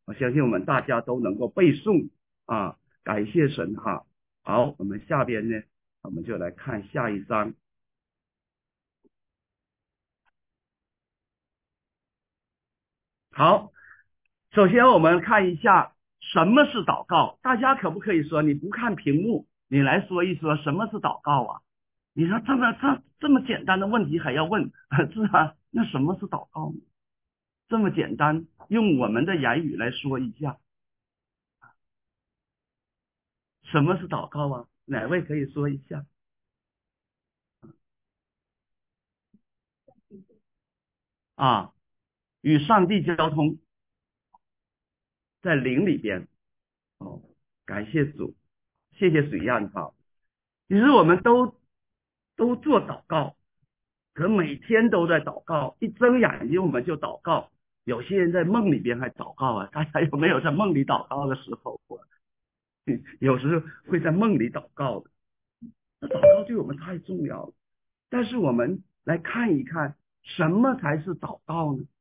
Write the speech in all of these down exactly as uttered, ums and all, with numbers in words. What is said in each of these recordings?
我相信我们大家都能够背诵啊，感谢神哈。好，我们下边呢，我们就来看下一章。好，首先我们看一下什么是祷告。大家可不可以说，你不看屏幕，你来说一说什么是祷告啊？你说这么这这么简单的问题还要问，是吧？那什么是祷告呢？这么简单，用我们的言语来说一下，什么是祷告啊？哪位可以说一下？啊，与上帝交通，在灵里边。哦，感谢主，谢谢水漾哈。其实我们都都做祷告，可每天都在祷告，一睁眼睛我们就祷告。有些人在梦里边还祷告啊，大家有没有在梦里祷告的时候？有时候会在梦里祷告的。那祷告对我们太重要了。但是我们来看一看，什么才是祷告呢？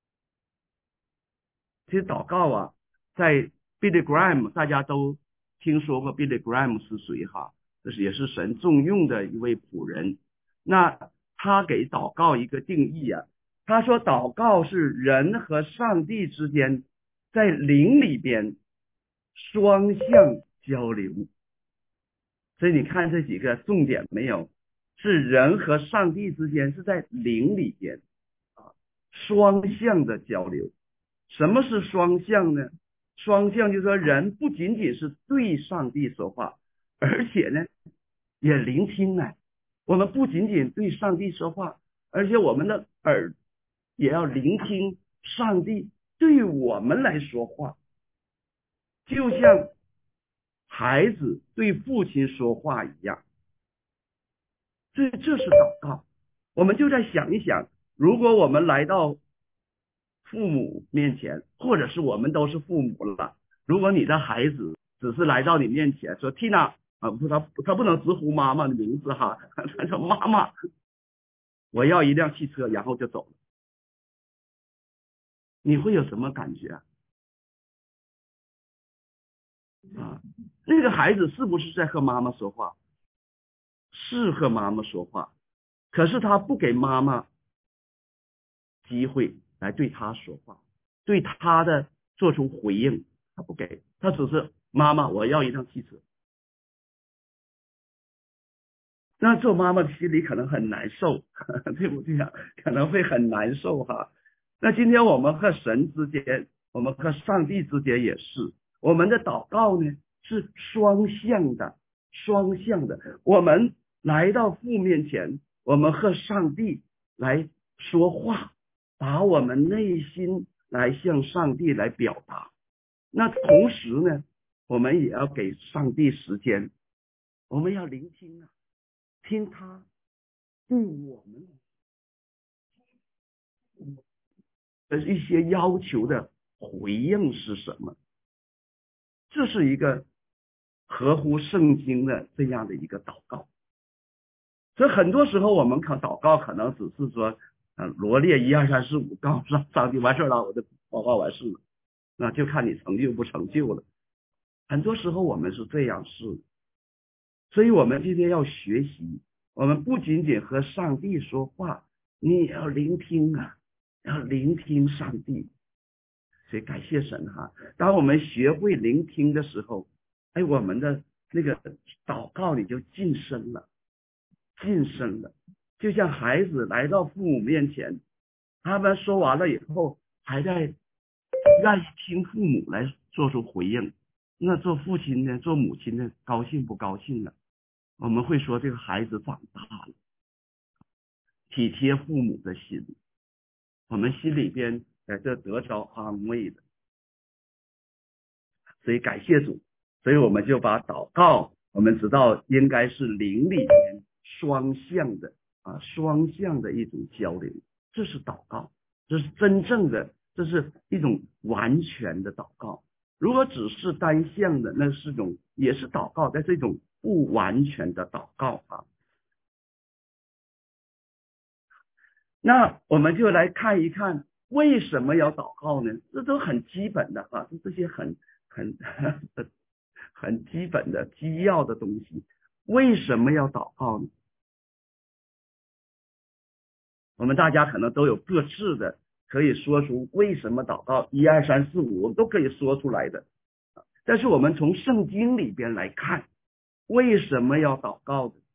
其实祷告啊，在 Billy Graham 大家都听说过 Billy Graham 是谁哈？这是也是神重用的一位仆人。那他给祷告一个定义啊，他说祷告是人和上帝之间在灵里边双向交流。所以你看这几个重点没有？是人和上帝之间是在灵里边啊，双向的交流。什么是双向呢？双向就是说人不仅仅是对上帝说话，而且呢也聆听呢。我们不仅仅对上帝说话，而且我们的耳也要聆听上帝对我们来说话，就像孩子对父亲说话一样。所以这是祷告。我们就在想一想，如果我们来到父母面前，或者是我们都是父母了，如果你的孩子只是来到你面前说 Tina 啊，不，他他不能直呼妈妈的名字哈，他说妈妈，我要一辆汽车，然后就走了，你会有什么感觉啊？啊，那个孩子是不是在和妈妈说话？是和妈妈说话，可是他不给妈妈机会来对他说话，对他的做出回应，他不给，他只是妈妈，我要一辆汽车。那做妈妈的心里可能很难受，对不对啊？可能会很难受哈。那今天我们和神之间，我们和上帝之间也是，我们的祷告呢是双向的，双向的。我们来到父面前，我们和上帝来说话，把我们内心来向上帝来表达。那同时呢，我们也要给上帝时间，我们要聆听啊。听他对我们的一些要求的回应是什么？这是一个合乎圣经的这样的一个祷告。所以很多时候我们可祷告可能只是说，呃，罗列一二三四五，告诉上帝完事了，我的报告完事了，那就看你成就不成就了。很多时候我们是这样试，所以我们今天要学习，我们不仅仅和上帝说话，你也要聆听啊，要聆听上帝。所以感谢神哈，当我们学会聆听的时候，哎，我们的那个祷告里就晋升了，晋升了。就像孩子来到父母面前，他们说完了以后，还在愿意听父母来做出回应。那做父亲呢，做母亲呢，高兴不高兴呢？我们会说这个孩子长大了，体贴父母的心，我们心里边在这得着安慰的。所以感谢主，所以我们就把祷告，我们知道应该是灵里边双向的啊，双向的一种交流，这是祷告，这是真正的，这是一种完全的祷告。如果只是单向的，那是一种也是祷告，但是一种不完全的祷告啊。那我们就来看一看为什么要祷告呢？这都很基本的啊，这些很很很基本的基要的东西。为什么要祷告呢？我们大家可能都有各自的可以说出为什么祷告，一二三四五我们都可以说出来的。但是我们从圣经里边来看，为什么要祷告的？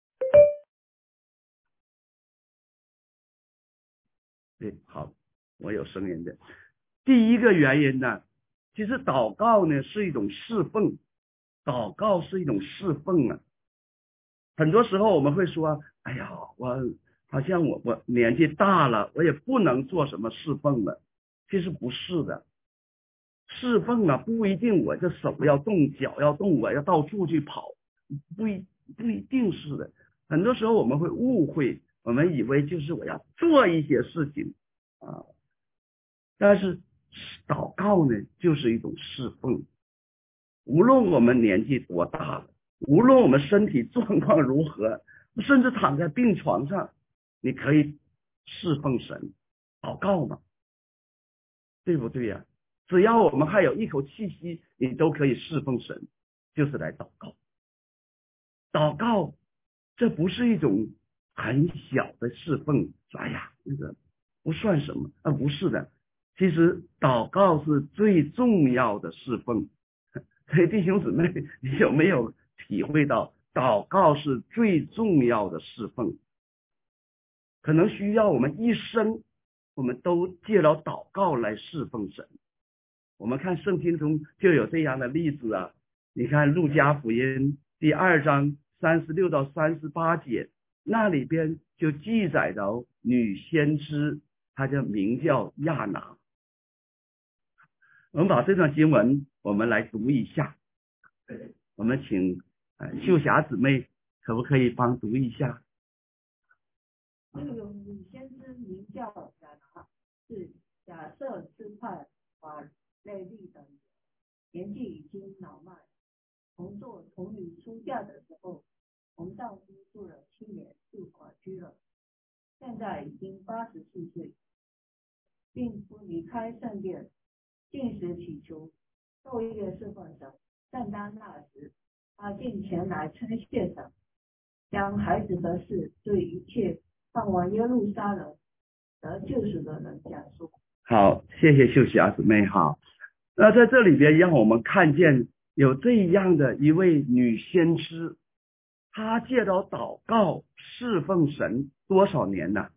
对，好，我有声音的。第一个原因呢，其实祷告呢是一种侍奉，祷告是一种侍奉啊。很多时候我们会说，哎呀，我好像我我年纪大了，我也不能做什么侍奉了。其实不是的，侍奉啊不一定我这手要动，脚要动，我要到处去跑，不一不一定是的。很多时候我们会误会，我们以为就是我要做一些事情啊，但是祷告呢就是一种侍奉。无论我们年纪多大了，无论我们身体状况如何，甚至躺在病床上，你可以侍奉神，祷告嘛，对不对呀？只要我们还有一口气息，你都可以侍奉神，就是来祷告。祷告这不是一种很小的侍奉，说哎呀那个不算什么啊，不是的，其实祷告是最重要的侍奉。所以弟兄姊妹，你有没有体会到祷告是最重要的侍奉？可能需要我们一生我们都借着祷告来侍奉神。我们看圣经中就有这样的例子啊，你看路加福音第二章三十六到三十八节，那里边就记载着女先知，她就名叫亚拿。我们把这段经文我们来读一下，我们请呃秀霞姊妹可不可以帮读一下？ 这个女先知名叫亚拿，是亚瑟支派法类利的女，年纪已经老迈，同做童女出嫁的时候，同丈夫住了七年就寡居了，现在已经八十四岁，并不离开圣殿，进食祈求，昼夜侍奉神。正当那时，他竟前来称谢神，将孩子的事对一切盼望耶路撒冷得救赎的人讲述。 好，谢谢秀霞姊妹哈。那在这里边让我们看见有这样的一位女先知，她借着祷告侍奉神多少年呢？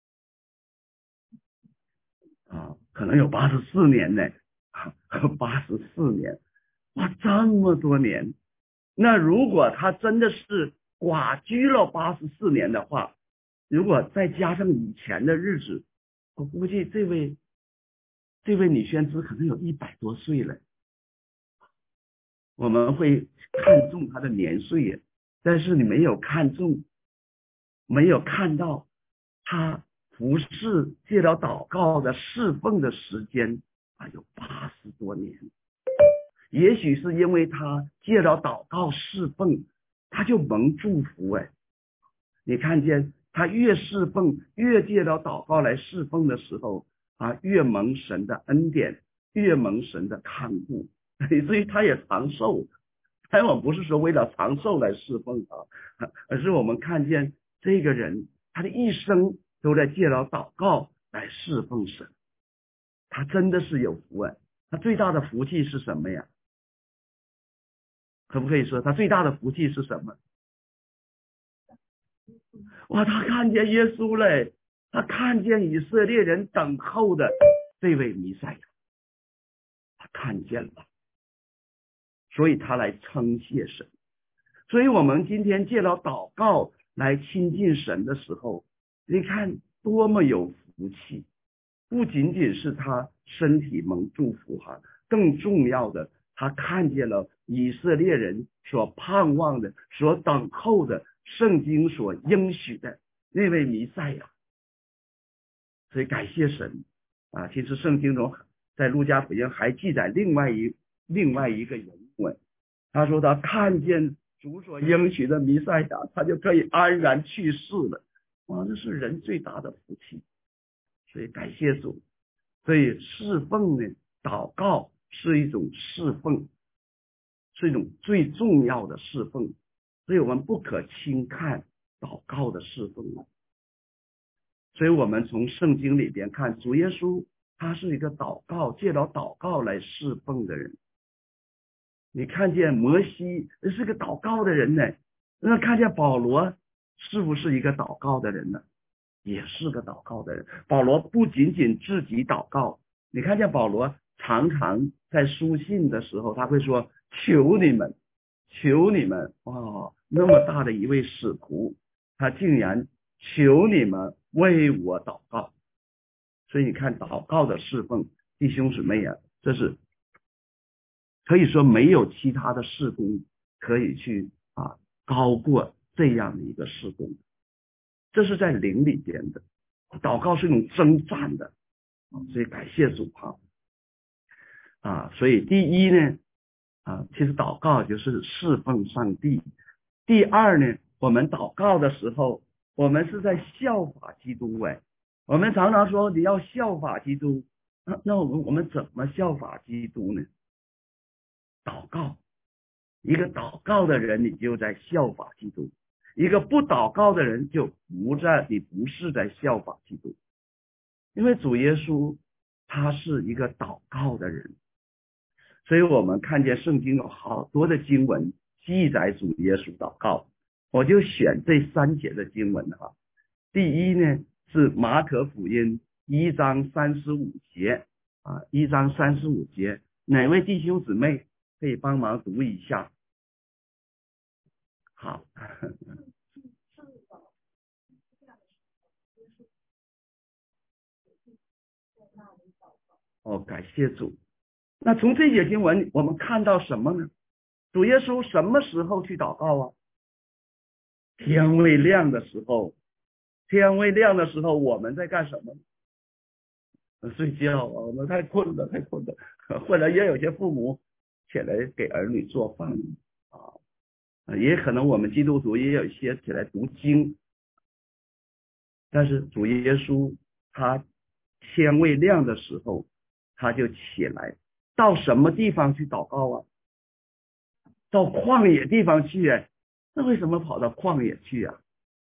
啊，可能有八十四年呢，八十四年，哇，这么多年。那如果她真的是寡居了八十四年的话，如果再加上以前的日子，我估计这位这位女先知可能有一百多岁了。我们会看重她的年岁，但是你没有看重，没有看到她服侍借着祷告的侍奉的时间啊，有八十多年。也许是因为她借着祷告侍奉，她就蒙祝福哎。你看见他越侍奉，越借着祷告来侍奉的时候啊，越蒙神的恩典，越蒙神的看顾，所以他也长寿。但我不是说为了长寿来侍奉啊，而是我们看见这个人他的一生都在借着祷告来侍奉神，他真的是有福啊。他最大的福气是什么呀？可不可以说他最大的福气是什么？哇，他看见耶稣嘞，他看见以色列人等候的这位弥赛亚，他看见了，所以他来称谢神。所以我们今天借着祷告来亲近神的时候，你看多么有福气。不仅仅是他身体蒙祝福哈，更重要的，他看见了以色列人所盼望的、所等候的圣经所应许的那位弥赛亚。所以感谢神啊！其实圣经中在路加福音还记载另外一另外一个人物，他说他看见主所应许的弥赛亚，他就可以安然去世了。哇，这是人最大的福气。所以感谢主所以侍奉呢，祷告是一种侍奉，是一种最重要的侍奉，所以我们不可轻看祷告的侍奉。所以我们从圣经里边看，主耶稣他是一个祷告，借着祷告来侍奉的人。你看见摩西是个祷告的人呢，那看见保罗是不是一个祷告的人呢？也是个祷告的人。保罗不仅仅自己祷告，你看见保罗常常在书信的时候他会说，求你们求你们，哦，那么大的一位使徒，他竟然求你们为我祷告。所以你看祷告的侍奉，弟兄姊妹啊，这是可以说没有其他的事工可以去啊高过这样的一个事工。这是在灵里边的，祷告是一种征战的，所以感谢主哈啊！所以第一呢啊，其实祷告就是侍奉上帝。第二呢，我们祷告的时候，我们是在效法基督。哎，我们常常说你要效法基督，那那我们我们怎么效法基督呢？祷告，一个祷告的人，你就在效法基督。一个不祷告的人就不在，你不是在效法基督，因为主耶稣他是一个祷告的人，所以我们看见圣经有好多的经文记载主耶稣祷告，我就选这三节的经文哈。第一呢是马可福音一章三十五节啊，一章三十五节，哪位弟兄姊妹可以帮忙读一下？好。哦，感谢主。那从这节经文我们看到什么呢？主耶稣什么时候去祷告啊？天未亮的时候。天未亮的时候我们在干什么？睡觉啊，我们太困了太困了。或者也有些父母起来给儿女做饭啊，也可能我们基督徒也有一些起来读经。但是主耶稣他天未亮的时候他就起来，到什么地方去祷告啊？到旷野地方去。哎，那为什么跑到旷野去啊？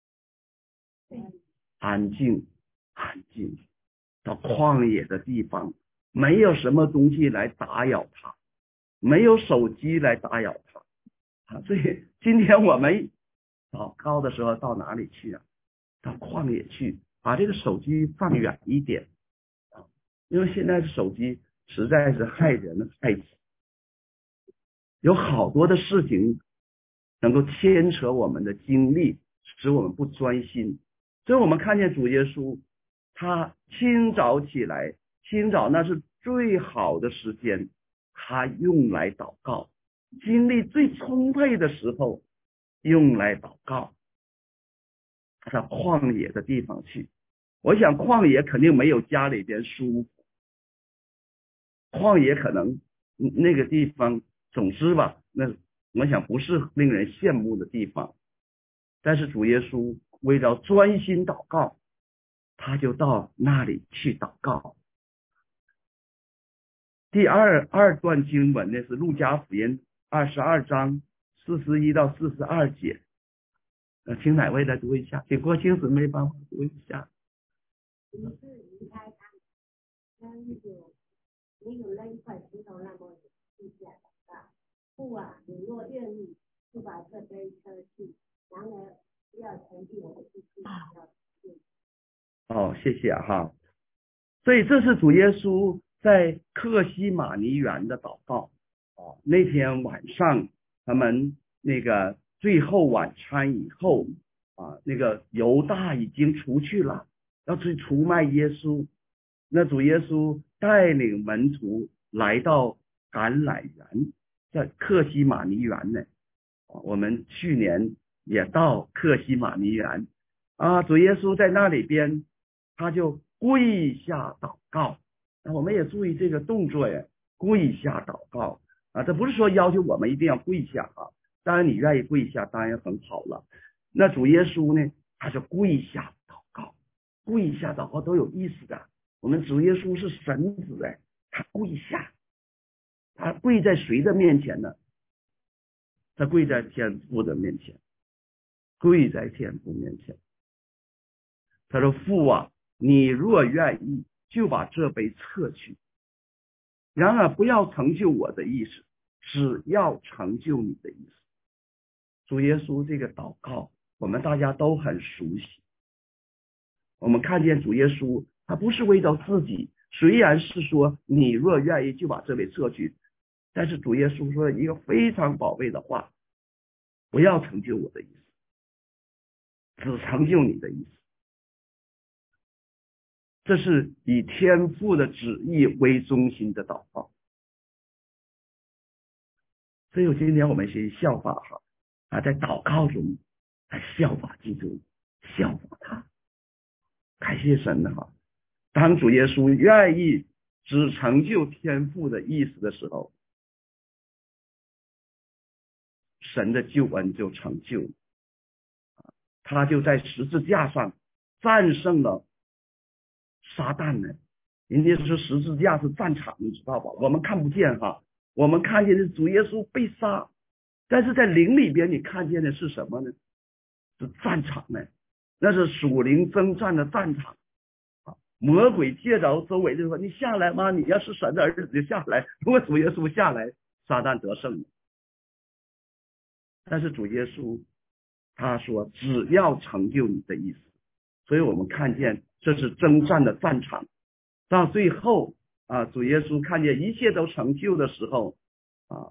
安静安静，到旷野的地方，没有什么东西来打扰他，没有手机来打扰他啊。所以今天我们祷告的时候到哪里去啊？到旷野去，把这个手机放远一点啊，因为现在的手机实在是害人害己，有好多的事情能够牵扯我们的精力，使我们不专心。所以我们看见主耶稣他清早起来，清早那是最好的时间，他用来祷告，精力最充沛的时候用来祷告。他到旷野的地方去，我想旷野肯定没有家里边舒服，旷野可能那个地方总之吧，那我想不是令人羡慕的地方。但是主耶稣为了专心祷告，他就到那里去祷告。第二二段经文呢是路加福音二十二章四十一到四十二节，呃，请哪位来读一下？请郭清姊妹帮我读一下。 于是离开他们，跟有没有扔一块石头那么地下祷告，父啊，你若愿意，就把这杯撤去，然而不要成就我的意思，要哦，谢谢啊哈。所以这是主耶稣在客西马尼园的祷告。哦，那天晚上他们那个最后晚餐以后啊，那个犹大已经出去了，要去出卖耶稣。那主耶稣带领门徒来到橄榄园，在客西马尼园呢。我们去年也到客西马尼园啊，主耶稣在那里边，他就跪下祷告。那我们也注意这个动作呀，跪下祷告啊，这不是说要求我们一定要跪下啊，当然你愿意跪下当然很好了。那主耶稣呢，他就跪下祷告，跪下祷告都有意思的。 我们主耶稣是神子哎，他跪下，他跪在谁的面前呢？他跪在天父的面前，跪在天父面前。他说：“父啊，你若愿意，就把这杯撤去。然而不要成就我的意思，只要成就你的意思。”主耶稣这个祷告，我们大家都很熟悉。我们看见主耶稣，他不是为了自己，虽然是说你若愿意就把这杯撤去，但是主耶稣说一个非常宝贝的话：不要成就我的意思，只成就你的意思。这是以天父的旨意为中心的祷告。所以今天我们学习效法哈啊，在祷告中来效法基督，效法他。感谢神的哈！当主耶稣愿意只成就天父的意思的时候，神的救恩就成就了，他就在十字架上战胜了撒旦呢。人家说十字架是战场，你知道吧？我们看不见哈，我们看见的主耶稣被杀，但是在灵里边你看见的是什么呢？是战场呢，那是属灵征战的战场。魔鬼借着周围就说：“你下来吗？你要是神的儿子就下来。”如果主耶稣下来，撒旦得胜了。但是主耶稣他说：“只要成就你的意思。”所以我们看见这是征战的战场。到最后啊，主耶稣看见一切都成就的时候啊，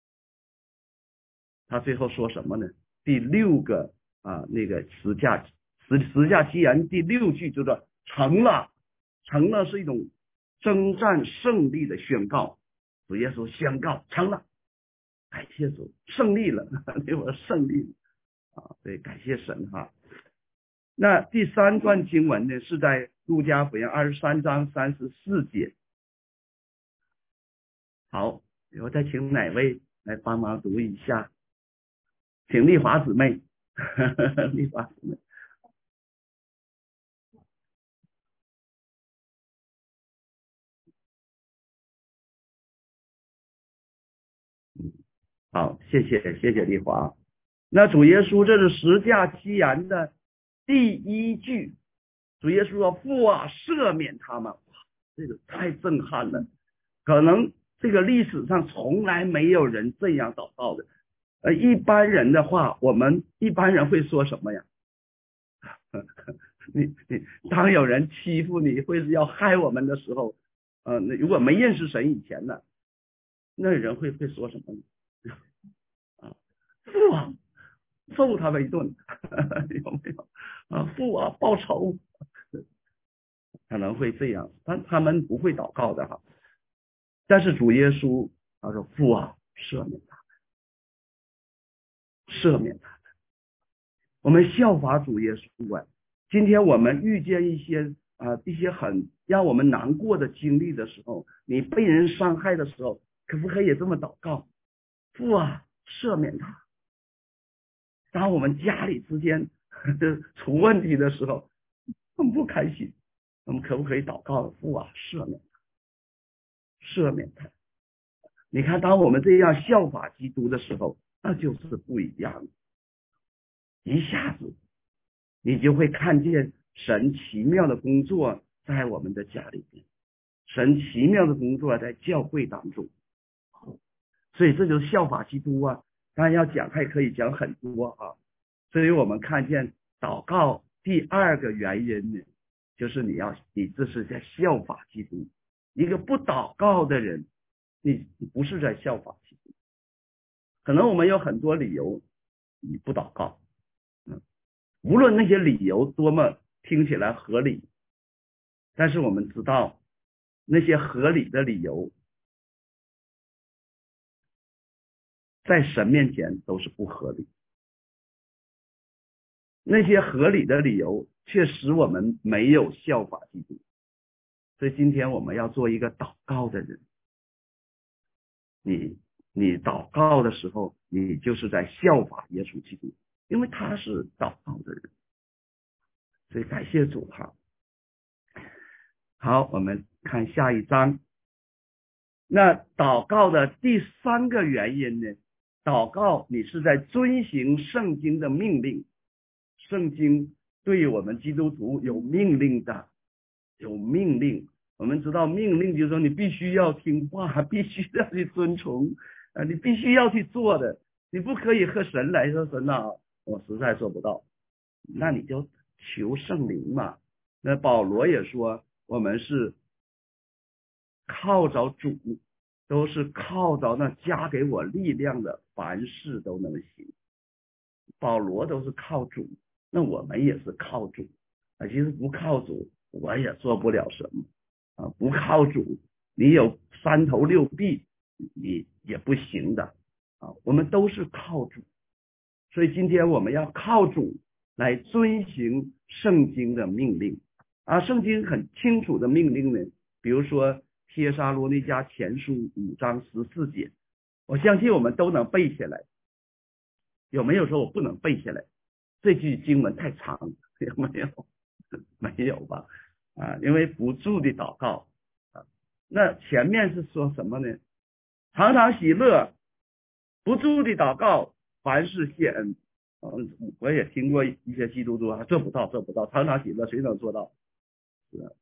他最后说什么呢？第六个啊，那个十架十十架七言第六句就说：“成了。”成了是一种征战胜利的宣告。主耶稣宣告成了，感谢主，胜利了，对我胜利了啊！对，感谢神哈。那第三段经文呢，是在路加福音二十三章三十四节。好，我再请哪位来帮忙读一下？请丽华姊妹，丽华姊妹。好，谢谢谢谢丽华。那主耶稣这是十架七言的第一句，主耶稣说：“父啊，赦免他们。”哇，这个太震撼了，可能这个历史上从来没有人这样祷告的。呃，一般人的话，我们一般人会说什么呀？你你当有人欺负你，会是要害我们的时候，呃，那如果没认识神以前呢，那人会会说什么呢？啊，父啊，揍他们一顿，有没有啊？父啊，报仇，可能会这样，但他们不会祷告的哈。但是主耶稣他说：“父啊，赦免他们，赦免他们。”我们效法主耶稣啊。今天我们遇见一些啊、呃、一些很让我们难过的经历的时候，你被人伤害的时候，可不可以这么祷告？父啊，赦免他。当我们家里之间出问题的时候，很不开心，我们可不可以祷告？父啊，赦免他，赦免他。你看，当我们这样效法基督的时候，那就是不一样的。一下子你就会看见神奇妙的工作在我们的家里面，神奇妙的工作在教会当中。所以这就是效法基督啊。当然要讲还可以讲很多啊。所以我们看见祷告第二个原因呢，就是你要你这是在效法基督。一个不祷告的人，你你不是在效法基督。可能我们有很多理由你不祷告，嗯，无论那些理由多么听起来合理，但是我们知道那些合理的理由在神面前都是不合理，那些合理的理由却使我们没有效法基督。所以今天我们要做一个祷告的人，你你祷告的时候，你就是在效法耶稣基督，因为他是祷告的人。所以感谢主哈。 好，我们看下一章。那祷告的第三个原因呢？祷告你是在遵行圣经的命令，圣经对我们基督徒有命令的，有命令。我们知道命令就是说你必须要听话，必须要去遵从，啊，你必须要去做的，你不可以和神来说神啊，我实在做不到，那你就求圣灵嘛。那保罗也说，我们是靠着主，都是靠着那加给我力量的，凡事都能行。保罗都是靠主，那我们也是靠主啊。其实不靠主，我也做不了什么啊。不靠主，你有三头六臂，你也不行的啊。我们都是靠主，所以今天我们要靠主来遵行圣经的命令啊。圣经很清楚的命令呢，比如说帖撒罗尼迦前书五章十四节，我相信我们都能背下来。有没有说我不能背下来？这句经文太长，有没有？没有吧？啊，因为不住的祷告啊。那前面是说什么呢？常常喜乐，不住的祷告，凡事谢恩。嗯，我也听过一些基督徒啊，做不到，做不到，常常喜乐，谁能做到？是啊，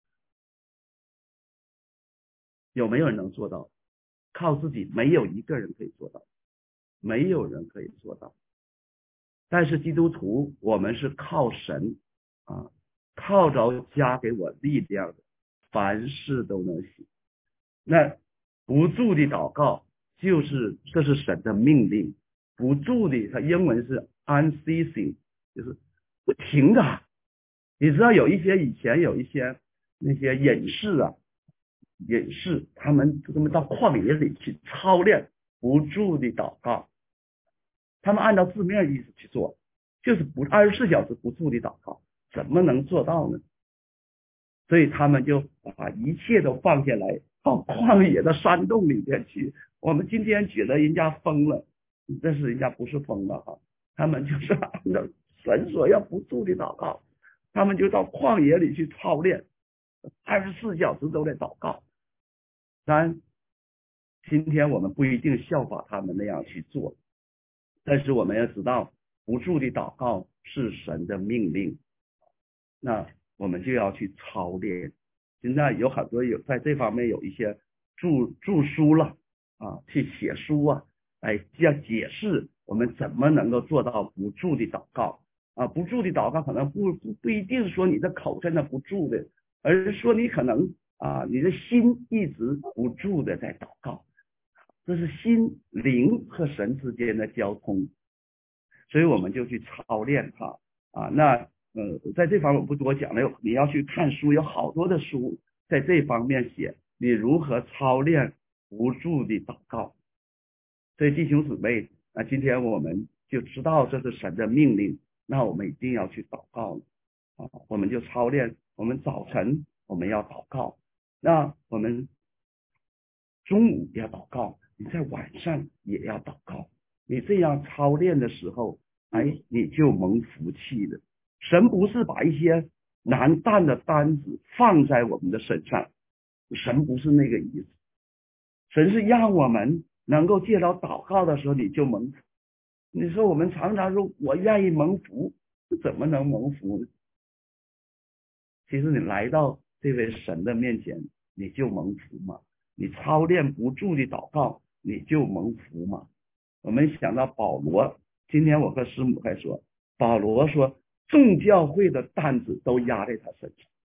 有没有人能做到？靠自己，没有一个人可以做到，没有人可以做到。但是基督徒，我们是靠神啊，靠着加给我力量的，凡事都能行。那不住的祷告，就是这是神的命令，不住的，它英文是 unceasing， 就是不停的。你知道有一些以前有一些那些隐士啊，隐士他们他们到旷野里去操练不住的祷告。他们按照字面意思去做，就是不二十四小时不住的祷告，怎么能做到呢？所以他们就把一切都放下来，到旷野的山洞里面去。我们今天觉得人家疯了，但是人家不是疯了哈，他们就是按照神所要不住的祷告，他们就到旷野里去操练，二十四小时都在祷告。当然，今天我们不一定效法他们那样去做。但是我们要知道，不住的祷告是神的命令，那我们就要去操练。现在有很多有在这方面有一些著著书了啊，去写书啊，来要解释我们怎么能够做到不住的祷告啊。不住的祷告可能不不不一定说你的口真的不住的，而是说你可能啊你的心一直不住的在祷告。这是心灵和神之间的交通，所以我们就去操练它啊。那呃，在这方面我不多讲了，你要去看书，有好多的书在这方面写你如何操练不住的祷告。所以弟兄姊妹啊，今天我们就知道这是神的命令，那我们一定要去祷告啊。我们就操练，我们早晨我们要祷告，那我们中午要祷告，你在晚上也要祷告。你这样操练的时候，哎，你就蒙福气了。神不是把一些难担的担子放在我们的身上，神不是那个意思。神是让我们能够借着祷告的时候你就蒙福。你说我们常常说我愿意蒙福，怎么能蒙福呢？其实你来到这位神的面前，你就蒙福嘛。你操练不住的祷告，你就蒙福嘛。我们想到保罗，今天我和师母还说，保罗说众教会的担子都压在他身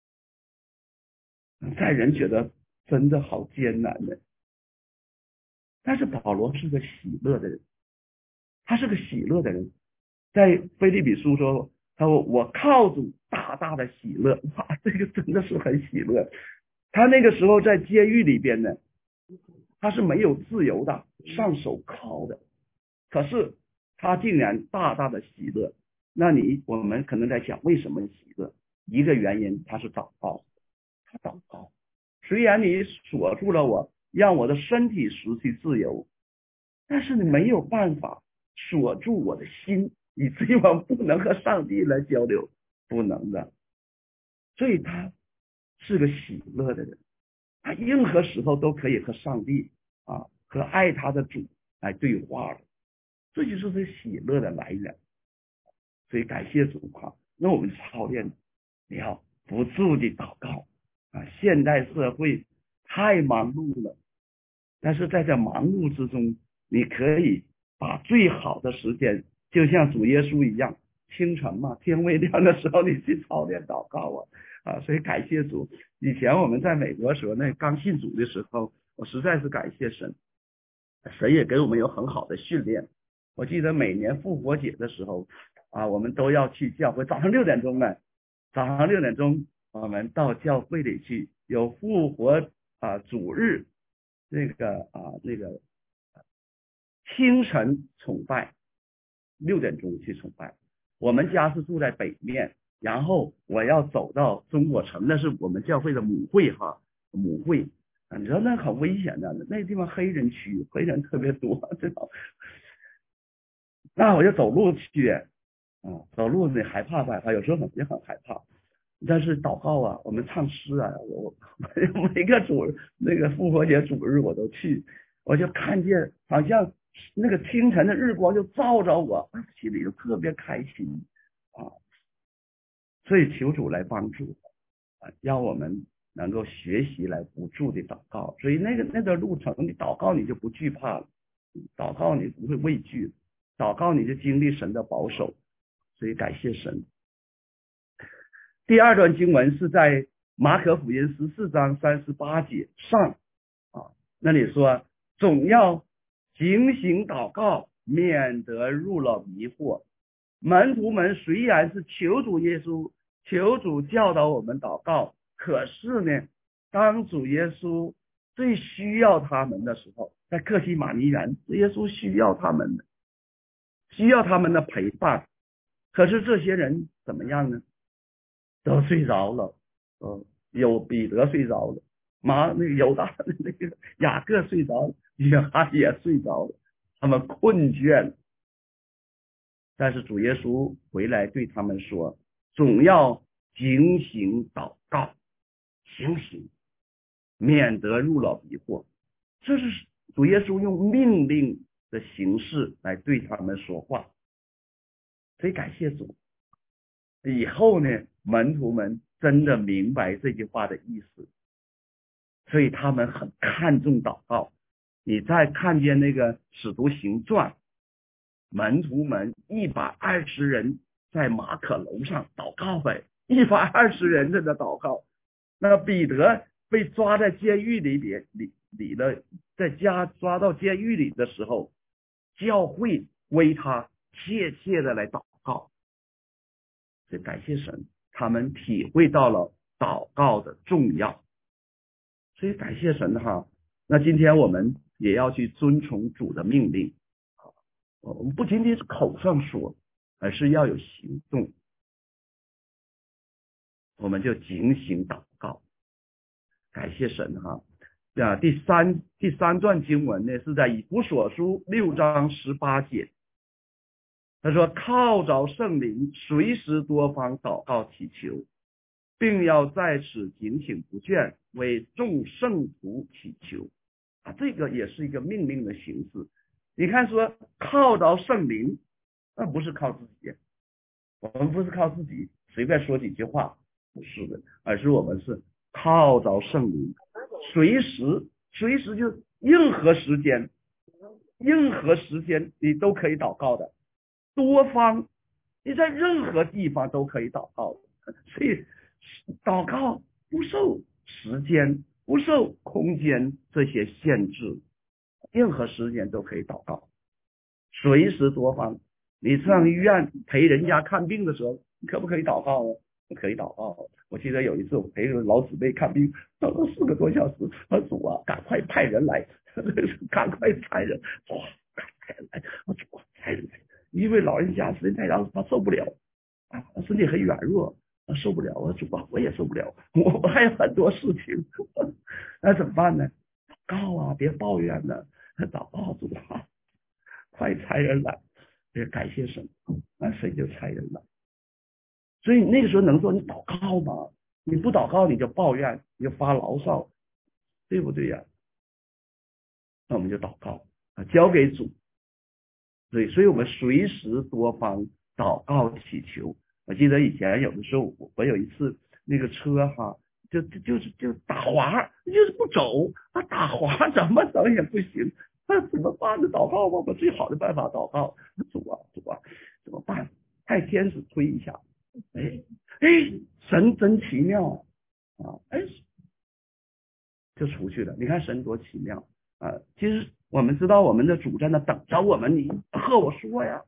上，在人觉得真的好艰难的，但是保罗是个喜乐的人，他是个喜乐的人。在腓立比书说，他说我靠主大大的喜乐，哇，这个真的是很喜乐。他那个时候在监狱里边呢，他是没有自由的，上手铐的，可是他竟然大大的喜乐。那你我们可能在想，为什么喜乐？一个原因，他是祷告，他祷告。虽然你锁住了我，让我的身体失去自由，但是你没有办法锁住我的心，以至于我不能和上帝来交流，不能的。所以他是个喜乐的人，他任何时候都可以和上帝啊和爱他的主来对话了，这就是这喜乐的来源。所以感谢主啊，那我们操练你要不住的祷告啊。现代社会太忙碌了，但是在这忙碌之中，你可以把最好的时间，就像主耶稣一样，清晨嘛，天未亮的时候你去操练祷告啊啊！所以感谢主。以前我们在美国时候，那刚信主的时候，我实在是感谢神，神也给我们有很好的训练。我记得每年复活节的时候啊，我们都要去教会，早上六点钟呢，早上六点钟我们到教会里去，有复活啊主日那个啊那个清晨崇拜，六点钟去崇拜。我们家是住在北面，然后我要走到中国城，那是我们教会的母会哈，母会。你知道那很危险的，那地方黑人区，黑人特别多，知道。那我就走路去，啊，走路你害怕不害怕？有时候很也很害怕，但是祷告啊，我们唱诗啊，我每个主那个复活节主日我都去，我就看见好像那个清晨的日光就照着我，心里就特别开心啊。所以求主来帮助啊，让我们能够学习来不住的祷告。所以那个那个路程，你祷告你就不惧怕了，祷告你不会畏惧，祷告你就经历神的保守。所以感谢神。第二段经文是在马可福音十四章三十八节上啊，那里说总要警醒祷告，免得入了迷惑。门徒们虽然是求主耶稣，求主教导我们祷告，可是呢，当主耶稣最需要他们的时候，在客西马尼园，耶稣需要他们的，需要他们的陪伴。可是这些人怎么样呢？都睡着了，呃，有彼得睡着了，马那个犹大那个雅各睡着了，约翰也睡着了，他们困倦了。但是主耶稣回来对他们说，总要警醒祷告，警醒，免得入了迷惑。这是主耶稣用命令的形式来对他们说话。所以感谢主，以后呢，门徒们真的明白这句话的意思，所以他们很看重祷告。你再看见那个使徒行传，门徒们一百二十人在马可楼上祷告呗，一百二十人在那祷告。那彼得被抓在监狱里里里里的，在家抓到监狱里的时候，教会为他切切的来祷告。所以感谢神，他们体会到了祷告的重要。所以感谢神哈。那今天我们也要去遵从主的命令。我们不仅仅是口上说，而是要有行动。我们就警醒祷告，感谢神哈。啊，第三第三段经文呢是在以弗所书六章十八节，他说靠着圣灵，随时多方祷告祈求，并要在此警醒不倦，为众圣徒祈求。啊，这个也是一个命令的形式。你看说靠着圣灵，那不是靠自己，我们不是靠自己随便说几句话，不是的，而是我们是靠着圣灵，随时随时就任何时间任何时间你都可以祷告的，多方你在任何地方都可以祷告的。所以祷告不受时间不受空间这些限制，任何时间都可以祷告，随时多方。你上医院陪人家看病的时候，你可不可以祷告啊？不可以祷告。我记得有一次我陪老姊妹看病，等了四个多小时，我主啊，赶快派人来，赶快派人，哇，赶快来，我主啊，派人来，因为老人家实在让他受不了啊，身体很软弱，受不了啊，主啊，我也受不了，我我还有很多事情，那怎么办呢？祷告啊，别抱怨了，祷告主啊，快差人来，也感谢神，那神就差人来。所以那个时候能说你祷告吗？ 你不祷告你就抱怨，你就发牢骚，对不对呀？那我们就祷告啊，交给主。对，所以我们随时多方祷告祈求。我记得以前有的时候，我我有一次那个车哈，就就就是就打滑，就是不走，啊打滑怎么整也不行，那怎么办呢？祷告吧，我最好的办法祷告，主啊主啊，怎么办？派天使推一下，哎哎，神真奇妙啊，哎，就出去了。你看神多奇妙啊！其实我们知道我们的主在那等着我们，你和我说呀。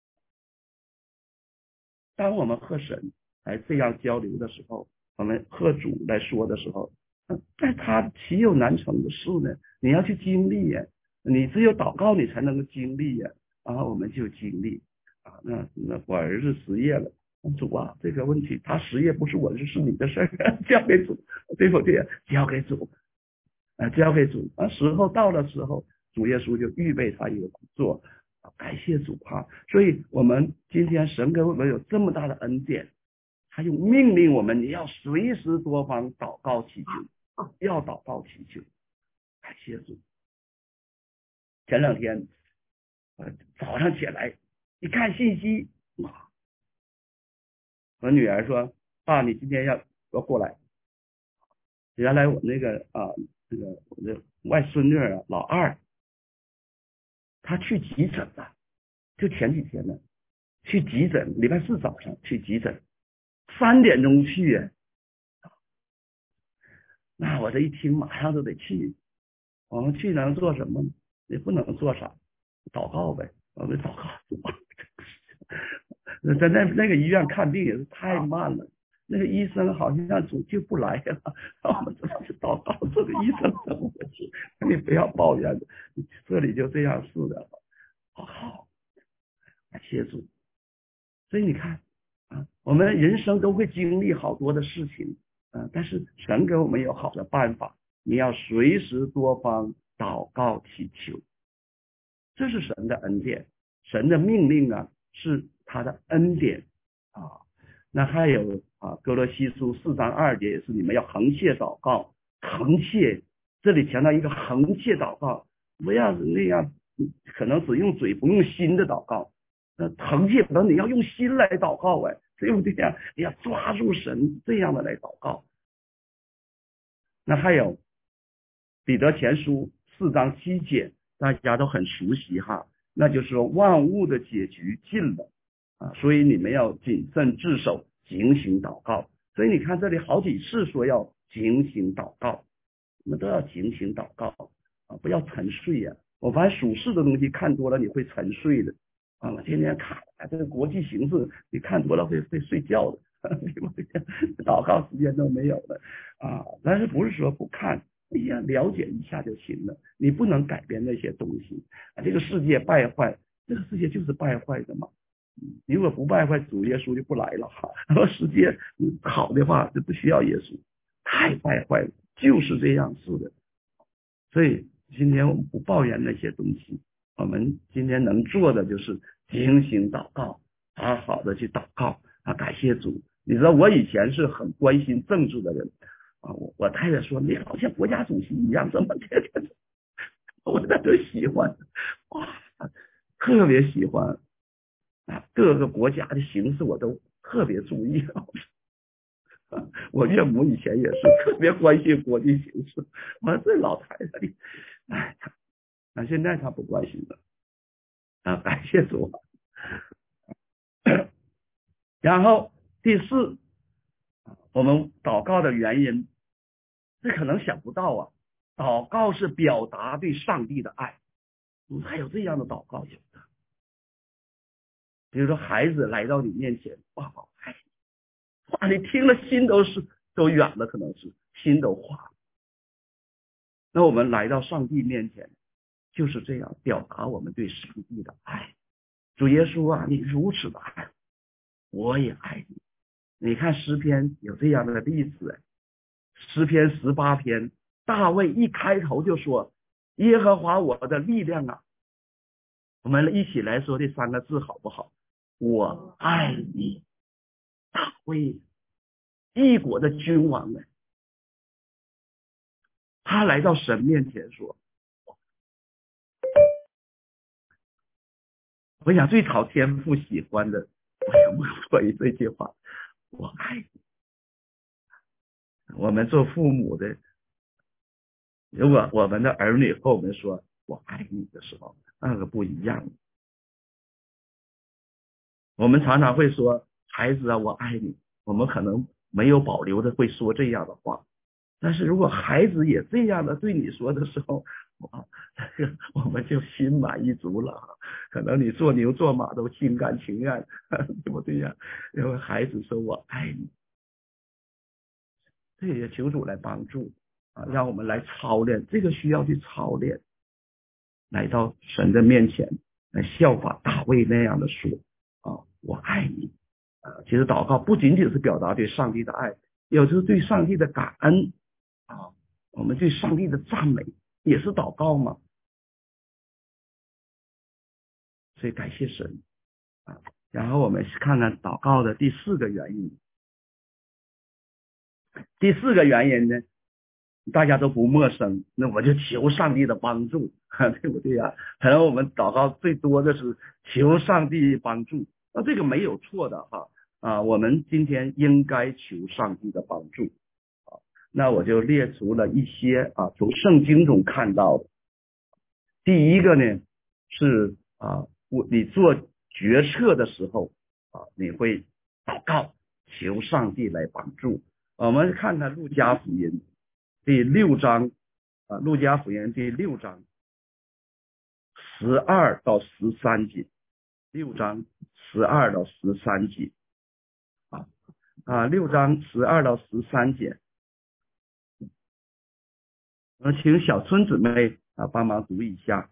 当我们和神来这样交流的时候，我们和主来说的时候，那他岂有难成的事呢？你要去经历呀，你只有祷告你才能够经历呀。然后我们就经历啊，那那我儿子失业了，主啊，这个问题他失业不是我的事，是你的事儿，交给主，对不对？交给主。啊，交给主，啊，时候到了时候，主耶稣就预备他一个工作，感谢主哈。所以我们今天神给我们有这么大的恩典，他又命令我们，你要随时多方祷告祈求，要祷告祈求，感谢主。前两天，呃，早上起来一看信息，哇，我女儿说：“爸，你今天要要过来。”原来我那个啊，那个我的外孙女啊，老二。他去急诊了，就前几天呢，去急诊，礼拜四早上去急诊，三点钟去呀。那我这一听，马上就得去。我们去能做什么呢？也不能做啥，祷告呗。我们祷告。那在那那个医院看病也是太慢了，那个医生好像总就不来了。我们只能去祷告，这个医生怎么回事？你不要抱怨，这里就这样似的。好，感谢主。所以你看啊，我们人生都会经历好多的事情，啊，但是神给我们有好的办法，你要随时多方祷告祈求，这是神的恩典，神的命令啊，是他的恩典啊。那还有啊，哥罗西书四章二节也是，你们要恒切祷告，恒切，这里强调一个恒切祷告，不要那样，可能只用嘴不用心的祷告。那恒切等你要用心来祷告哎，对不对呀？你要抓住神这样的来祷告。那还有彼得前书四章七节，大家都很熟悉哈，那就是说万物的结局近了啊，所以你们要谨慎自守，警醒祷告。所以你看这里好几次说要警醒祷告，我们都要警醒祷告啊，不要沉睡呀、啊。我发现属世的东西看多了你会沉睡的。啊，我天天看这个国际形势，你看多了会会睡觉的，祷告时间都没有了啊！但是不是说不看，你要了解一下就行了。你不能改变那些东西啊！这个世界败坏，这个世界就是败坏的嘛。你如果不败坏，主耶稣就不来了哈。然后世界好的话就不需要耶稣，太败坏了，就是这样似的。所以今天我们不抱怨那些东西。我们今天能做的就是警醒祷告，好好的去祷告啊！感谢主。你知道我以前是很关心政治的人啊，我我太太说你好像国家主席一样，怎么天天我那都喜欢哇，特别喜欢啊，各个国家的形势我都特别注意。我岳母以前也是特别关心国际形势，我这老太太，哎，那现在她不关心了。啊，感谢主。然后第四，我们祷告的原因，这可能想不到啊。祷告是表达对上帝的爱，还有这样的祷告有的。比如说孩子来到你面前，爸爸爱你，哇，你听了心都是都远了，可能是心都化了。那我们来到上帝面前，就是这样表达我们对上帝的爱。主耶稣啊，你如此的爱我也爱你。你看诗篇有这样的例子，诗篇十八篇，大卫一开头就说耶和华我的力量啊。我们一起来说这三个字好不好？我爱你。大卫一国的君王呢，他来到神面前说，我想最讨天父喜欢的，我想问过一这句话，我爱你。我们做父母的，如果我们的儿女和我们说我爱你的时候，那个不一样。我们常常会说孩子啊我爱你，我们可能没有保留的会说这样的话，但是如果孩子也这样的对你说的时候，哇，我们就心满意足了，可能你做牛做马都心甘情愿，对不对呀？因为孩子说我爱你，这也求主来帮助啊，让我们来操练，这个需要去操练，来到神的面前，来效法大卫那样的说啊，我爱你啊。其实祷告不仅仅是表达对上帝的爱，有时候对上帝的感恩啊，我们对上帝的赞美也是祷告嘛。所以感谢神啊。然后我们看看祷告的第四个原因。第四个原因呢，大家都不陌生，那我就求上帝的帮助，对不对呀？可能我们祷告最多的是求上帝帮助，那这个没有错的哈啊，我们今天应该求上帝的帮助啊。那我就列出了一些啊，从圣经中看到的。第一个呢是啊，我你做决策的时候啊，你会祷告求上帝来帮助。我们看看路加福音第六章啊，路加福音第六章十二到十三节，六章十二到十三节啊啊，六章十二到十三节，我请小春姊妹啊帮忙读一下。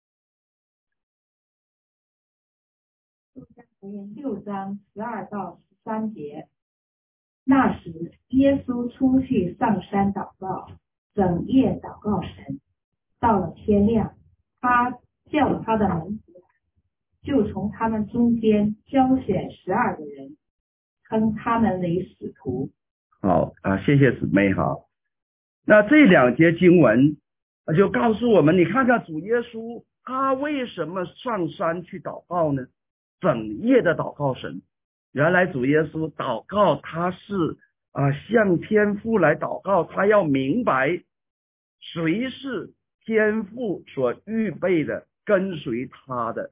路加福音六章十二到十三节。那时，耶稣出去上山祷告，整夜祷告神。到了天亮，他叫他的门徒来，就从他们中间挑选十二个人，称他们为使徒。 好啊，谢谢姊妹哈。那这两节经文就告诉我们，你看看主耶稣他为什么上山去祷告呢？整夜的祷告神。原来主耶稣祷告他是啊向天父来祷告，他要明白谁是天父所预备的跟随他的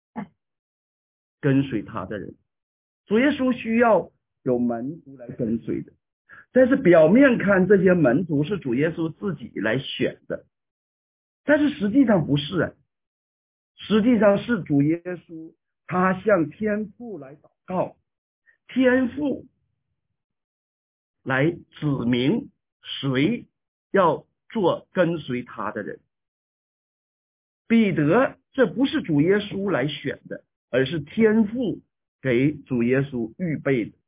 跟随他的人。主耶稣需要有门徒来跟随的，但是表面看这些门徒是主耶稣自己来选的，但是实际上不是啊，实际上是主耶稣他向天父来祷告，天父来指明谁要做跟随他的人。彼得这不是主耶稣来选的，而是天父给主耶稣预备的。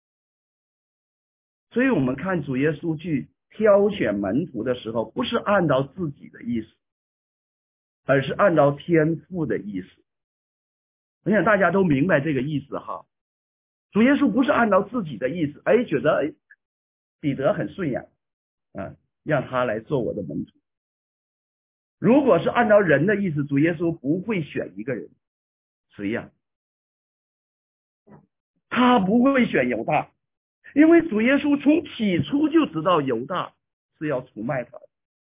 所以我们看主耶稣去挑选门徒的时候，不是按照自己的意思，而是按照天父的意思。我想大家都明白这个意思哈。主耶稣不是按照自己的意思，哎，觉得哎彼得很顺眼啊，让他来做我的门徒。如果是按照人的意思，主耶稣不会选一个人，谁呀？他不会选犹大，因为主耶稣从起初就知道犹大是要出卖他的。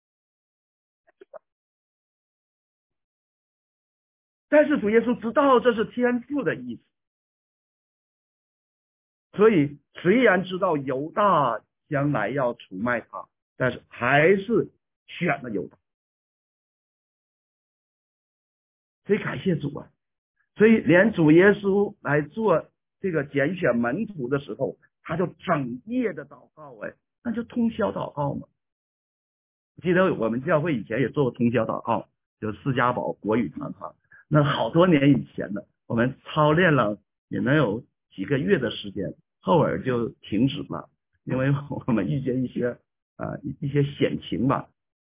但是主耶稣知道这是天父的意思，所以虽然知道犹大将来要出卖他，但是还是选了犹大。所以感谢主啊！所以连主耶稣来做这个拣选门徒的时候，他就整夜的祷告，哎，那就通宵祷告嘛。记得我们教会以前也做过通宵祷告，就释迦堡国语堂哈，那好多年以前的，我们操练了也能有几个月的时间，后儿就停止了，因为我们遇见一些啊、呃、一些险情吧。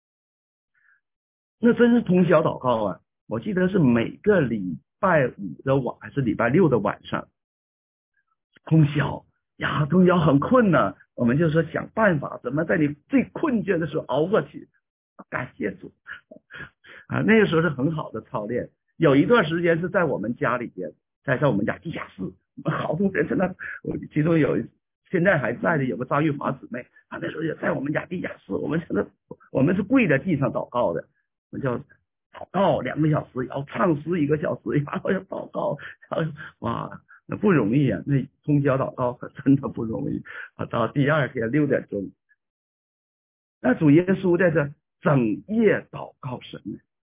那真是通宵祷告啊！我记得是每个礼拜五的晚还是礼拜六的晚上通宵， 呀，动摇很困难，我们就说想办法怎么在你最困倦的时候熬过去。感谢主啊，那个时候是很好的操练。有一段时间是在我们家里边，在在我们家地下室，好多人在那，我其中有现在还在的有个张玉华姊妹，啊，那时候也在我们家地下室，我们真的我们是跪在地上祷告的，我们叫祷告两个小时，然后唱诗一个小时，然后要祷告，然后哇，那不容易啊，那通宵祷告可真的不容易啊！到第二天六点钟，那主耶稣在这整夜祷告神，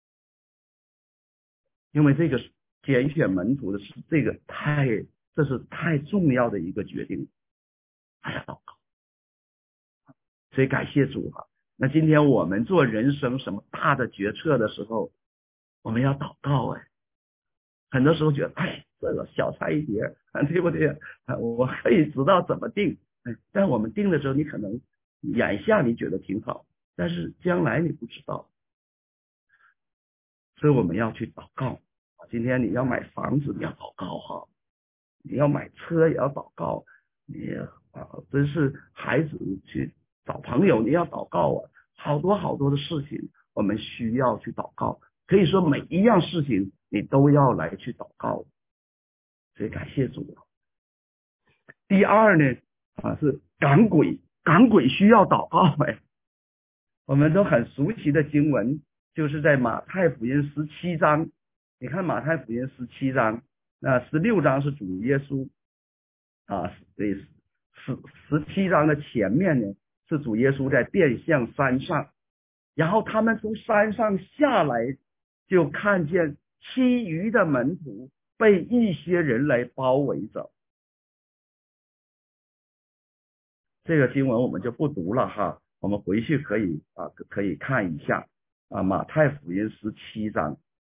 因为这个拣选门徒的是这个太，这是太重要的一个决定，他要祷告，所以感谢主啊！那今天我们做人生什么大的决策的时候，我们要祷告哎。很多时候觉得，哎，这个小菜一碟，对不对？我可以知道怎么定，哎，但我们定的时候，你可能眼下你觉得挺好，但是将来你不知道，所以我们要去祷告。今天你要买房子，你要祷告哈；你要买车也要祷告，你啊，真是孩子去找朋友，你要祷告啊，好多好多的事情，我们需要去祷告。可以说每一样事情你都要来去祷告，所以感谢主。第二呢，啊是赶鬼，赶鬼需要祷告哎。我们都很熟悉的经文，就是在马太福音十七章。你看马太福音十七章，那十六章是主耶稣啊，对，十十七章的前面呢是主耶稣在变相山上，然后他们从山上下来。就看见其余的门徒被一些人来包围着。这个经文我们就不读了哈，我们回去可以啊可以看一下啊马太福音十七章。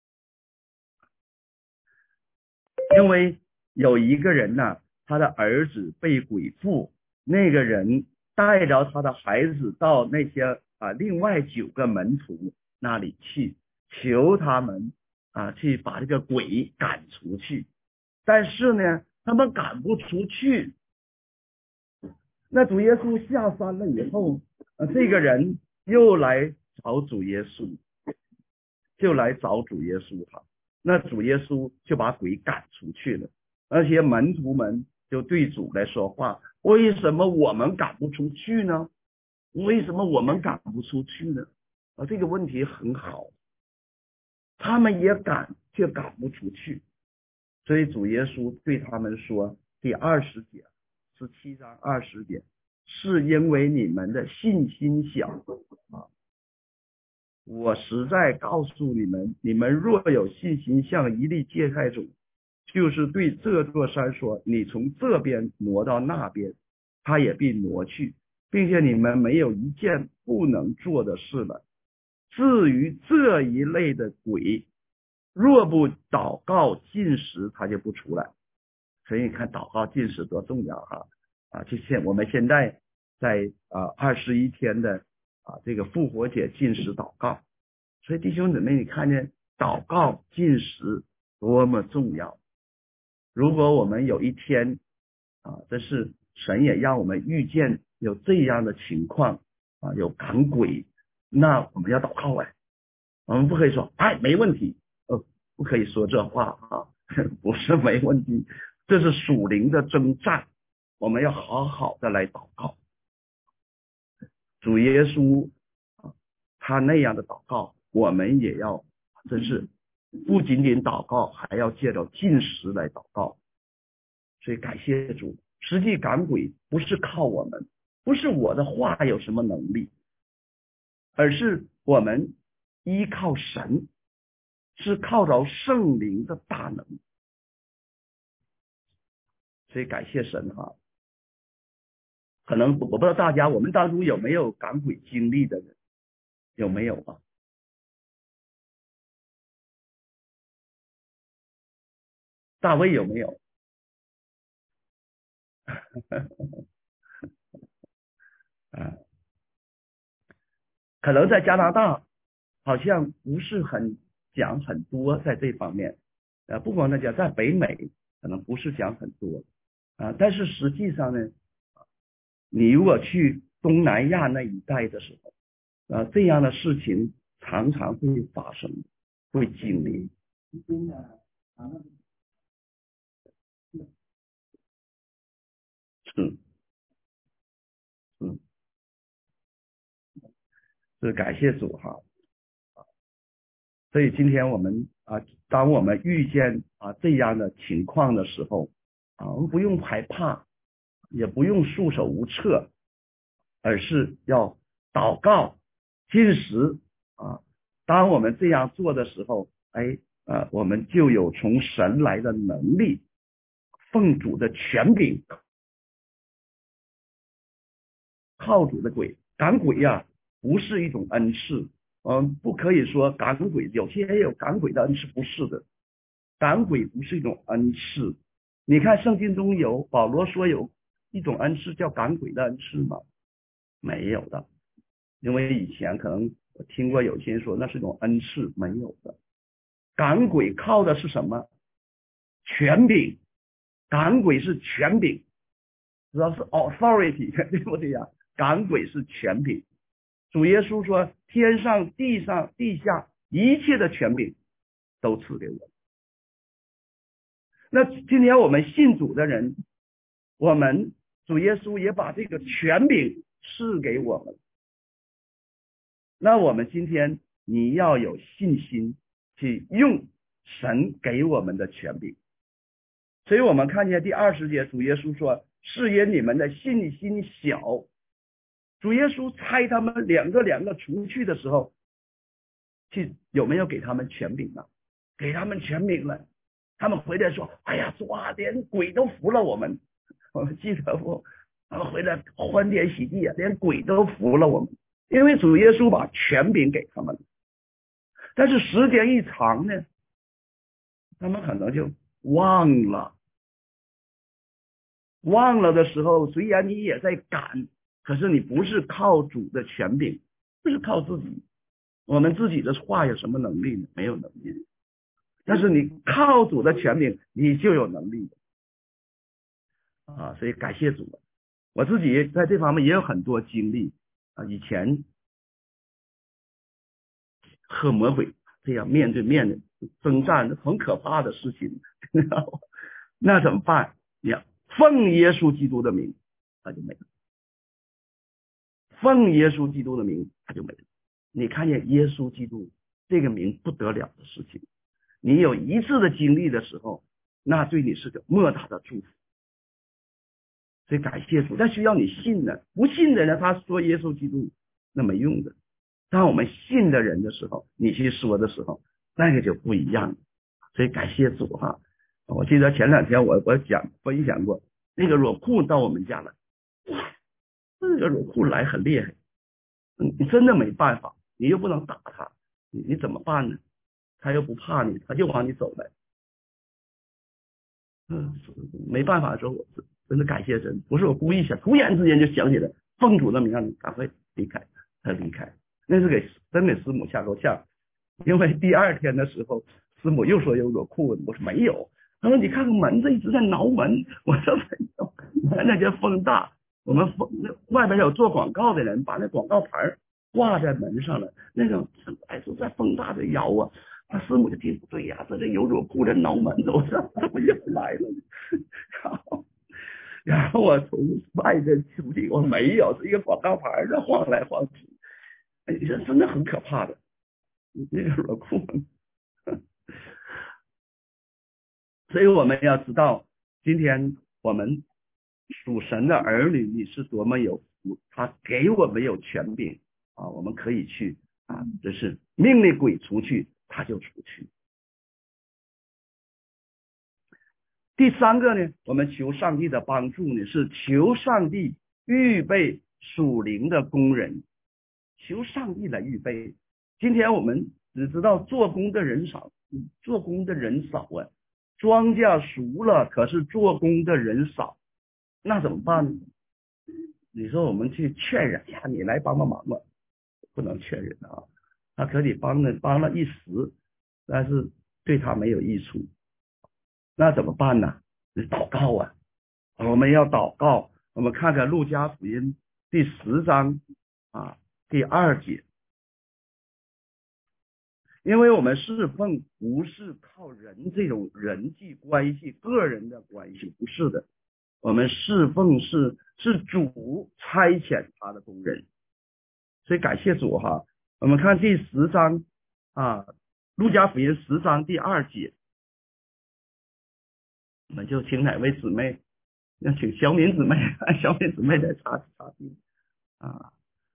因为有一个人呢、啊，他的儿子被鬼附，那个人带着他的孩子到那些啊另外九个门徒那里去，求他们啊，去把这个鬼赶出去，但是呢，他们赶不出去。那主耶稣下山了以后，呃，这个人又来找主耶稣，就来找主耶稣哈。那主耶稣就把鬼赶出去了，而且门徒们就对主来说话：为什么我们赶不出去呢？为什么我们赶不出去呢？啊，这个问题很好。他们也赶，却赶不出去，所以主耶稣对他们说，第二十节，十七章二十节，是因为你们的信心小啊！我实在告诉你们，你们若有信心像一粒芥菜种，就是对这座山说，你从这边挪到那边，它也必挪去，并且你们没有一件不能做的事了。至于这一类的鬼，若不祷告禁食，他就不出来。所以你看祷告禁食多重要哈！啊，就现我们现在在啊二十一天的啊这个复活节禁食祷告，所以弟兄姊妹，你看见祷告禁食多么重要。如果我们有一天啊，这是神也让我们遇见有这样的情况啊，有赶鬼，那我们要祷告哎，我们不可以说哎没问题，呃，不可以说这话啊，不是没问题，这是属灵的征战，我们要好好的来祷告。主耶稣啊，他那样的祷告，我们也要，真是不仅仅祷告，还要借着禁食来祷告。所以感谢主，实际赶鬼不是靠我们，不是我的话有什么能力，而是我们依靠神，是靠着圣灵的大能。所以感谢神哈。可能我不知道大家，我们当中有没有赶鬼经历的人？有没有啊？大卫有没有？啊，可能在加拿大好像不是很讲很多在这方面，呃，不光在讲，在北美可能不是讲很多啊，但是实际上呢， 你如果去东南亚那一带的时候，呃，这样的事情常常会发生，会经历。是，嗯，是感谢主哈。所以今天我们啊，当我们遇见啊这样的情况的时候啊，我们不用害怕，也不用束手无策，而是要祷告、进食啊。当我们这样做的时候，哎，呃，我们就有从神来的能力，奉主的权柄，靠主的鬼赶鬼呀、啊，不是一种恩赐，嗯，不可以说赶鬼，有些也有赶鬼的恩赐，不是的，赶鬼不是一种恩赐。你看圣经中有保罗说有一种恩赐叫赶鬼的恩赐吗？没有的，因为以前可能我听过有些人说那是一种恩赐，没有的。赶鬼靠的是什么？权柄，赶鬼是权柄，主要是 authority， 对不对呀？赶鬼是权柄。主耶稣说天上地上地下一切的权柄都赐给我。那今天我们信主的人，我们主耶稣也把这个权柄赐给我们。那我们今天你要有信心去用神给我们的权柄。所以我们看见第二十节主耶稣说是因你们的信心小。主耶稣差他们两个两个出去的时候，去有没有给他们权柄呢？给他们权柄了。他们回来说，哎呀，主啊，连鬼都服了我们。我们记得不？他们回来欢天喜地啊，连鬼都服了我们。因为主耶稣把权柄给他们。但是时间一长呢，他们可能就忘了。忘了的时候，虽然你也在赶，可是你不是靠主的权柄，不是靠自己。我们自己的话有什么能力呢？没有能力。但是你靠主的权柄，你就有能力啊！所以感谢主。我自己在这方面也有很多经历啊，以前和魔鬼这样面对面的征战，很可怕的事情，那怎么办？你要奉耶稣基督的名，他就没了。奉耶稣基督的名，他就没了。你看见耶稣基督这个名不得了的事情，你有一次的经历的时候，那对你是个莫大的祝福。所以感谢主，但需要你信的，不信的人他说耶稣基督那没用的。当我们信的人的时候，你去说的时候，那个就不一样。所以感谢主哈。我记得前两天我我讲分享过，那个裸库到我们家了，哇，那个裸库来很厉害，嗯，你真的没办法，你又不能打他，你你怎么办呢？他又不怕你，他就往你走来。嗯，没办法的时候，我真的感谢神，不是我故意想，突然之间就想起来，奉主的名让你赶快离开，他离开，那是给真给师母下够呛。因为第二天的时候，师母又说有裸裤，我说没有，他说你看看门这一直在挠门，我说没有，那叫风大，我们风外边有做广告的人把那广告牌挂在门上了，那个还是在风大的摇啊。他师母就听不对呀，这里有裸裤人挠门，我说怎么又来了？然后，然后我从外边出去，我没有，是一个广告牌在晃来晃去，哎，这真的很可怕的，那个裸裤。所以我们要知道，今天我们属神的儿女，你是多么有福，他给我们有权柄啊，我们可以去啊，就是命令鬼出去，他就出去。第三个呢，我们求上帝的帮助呢，是求上帝预备属灵的工人，求上帝来预备。今天我们只知道做工的人少，做工的人少啊，庄稼熟了，可是做工的人少，那怎么办呢？你说我们去劝人呀，你来帮帮忙吧，不能劝人啊，他可以帮了帮了一时，但是对他没有益处。那怎么办呢？祷告啊，我们要祷告我们看看路加福音第十章啊第二节。因为我们侍奉不是靠人这种人际关系、个人的关系，不是的，我们侍奉是是主差遣他的工人，所以感谢主哈。我们看第十章啊，路加福音十章第二节，我们就请哪位姊妹，要请小敏姊妹，小敏姊妹来查查经啊。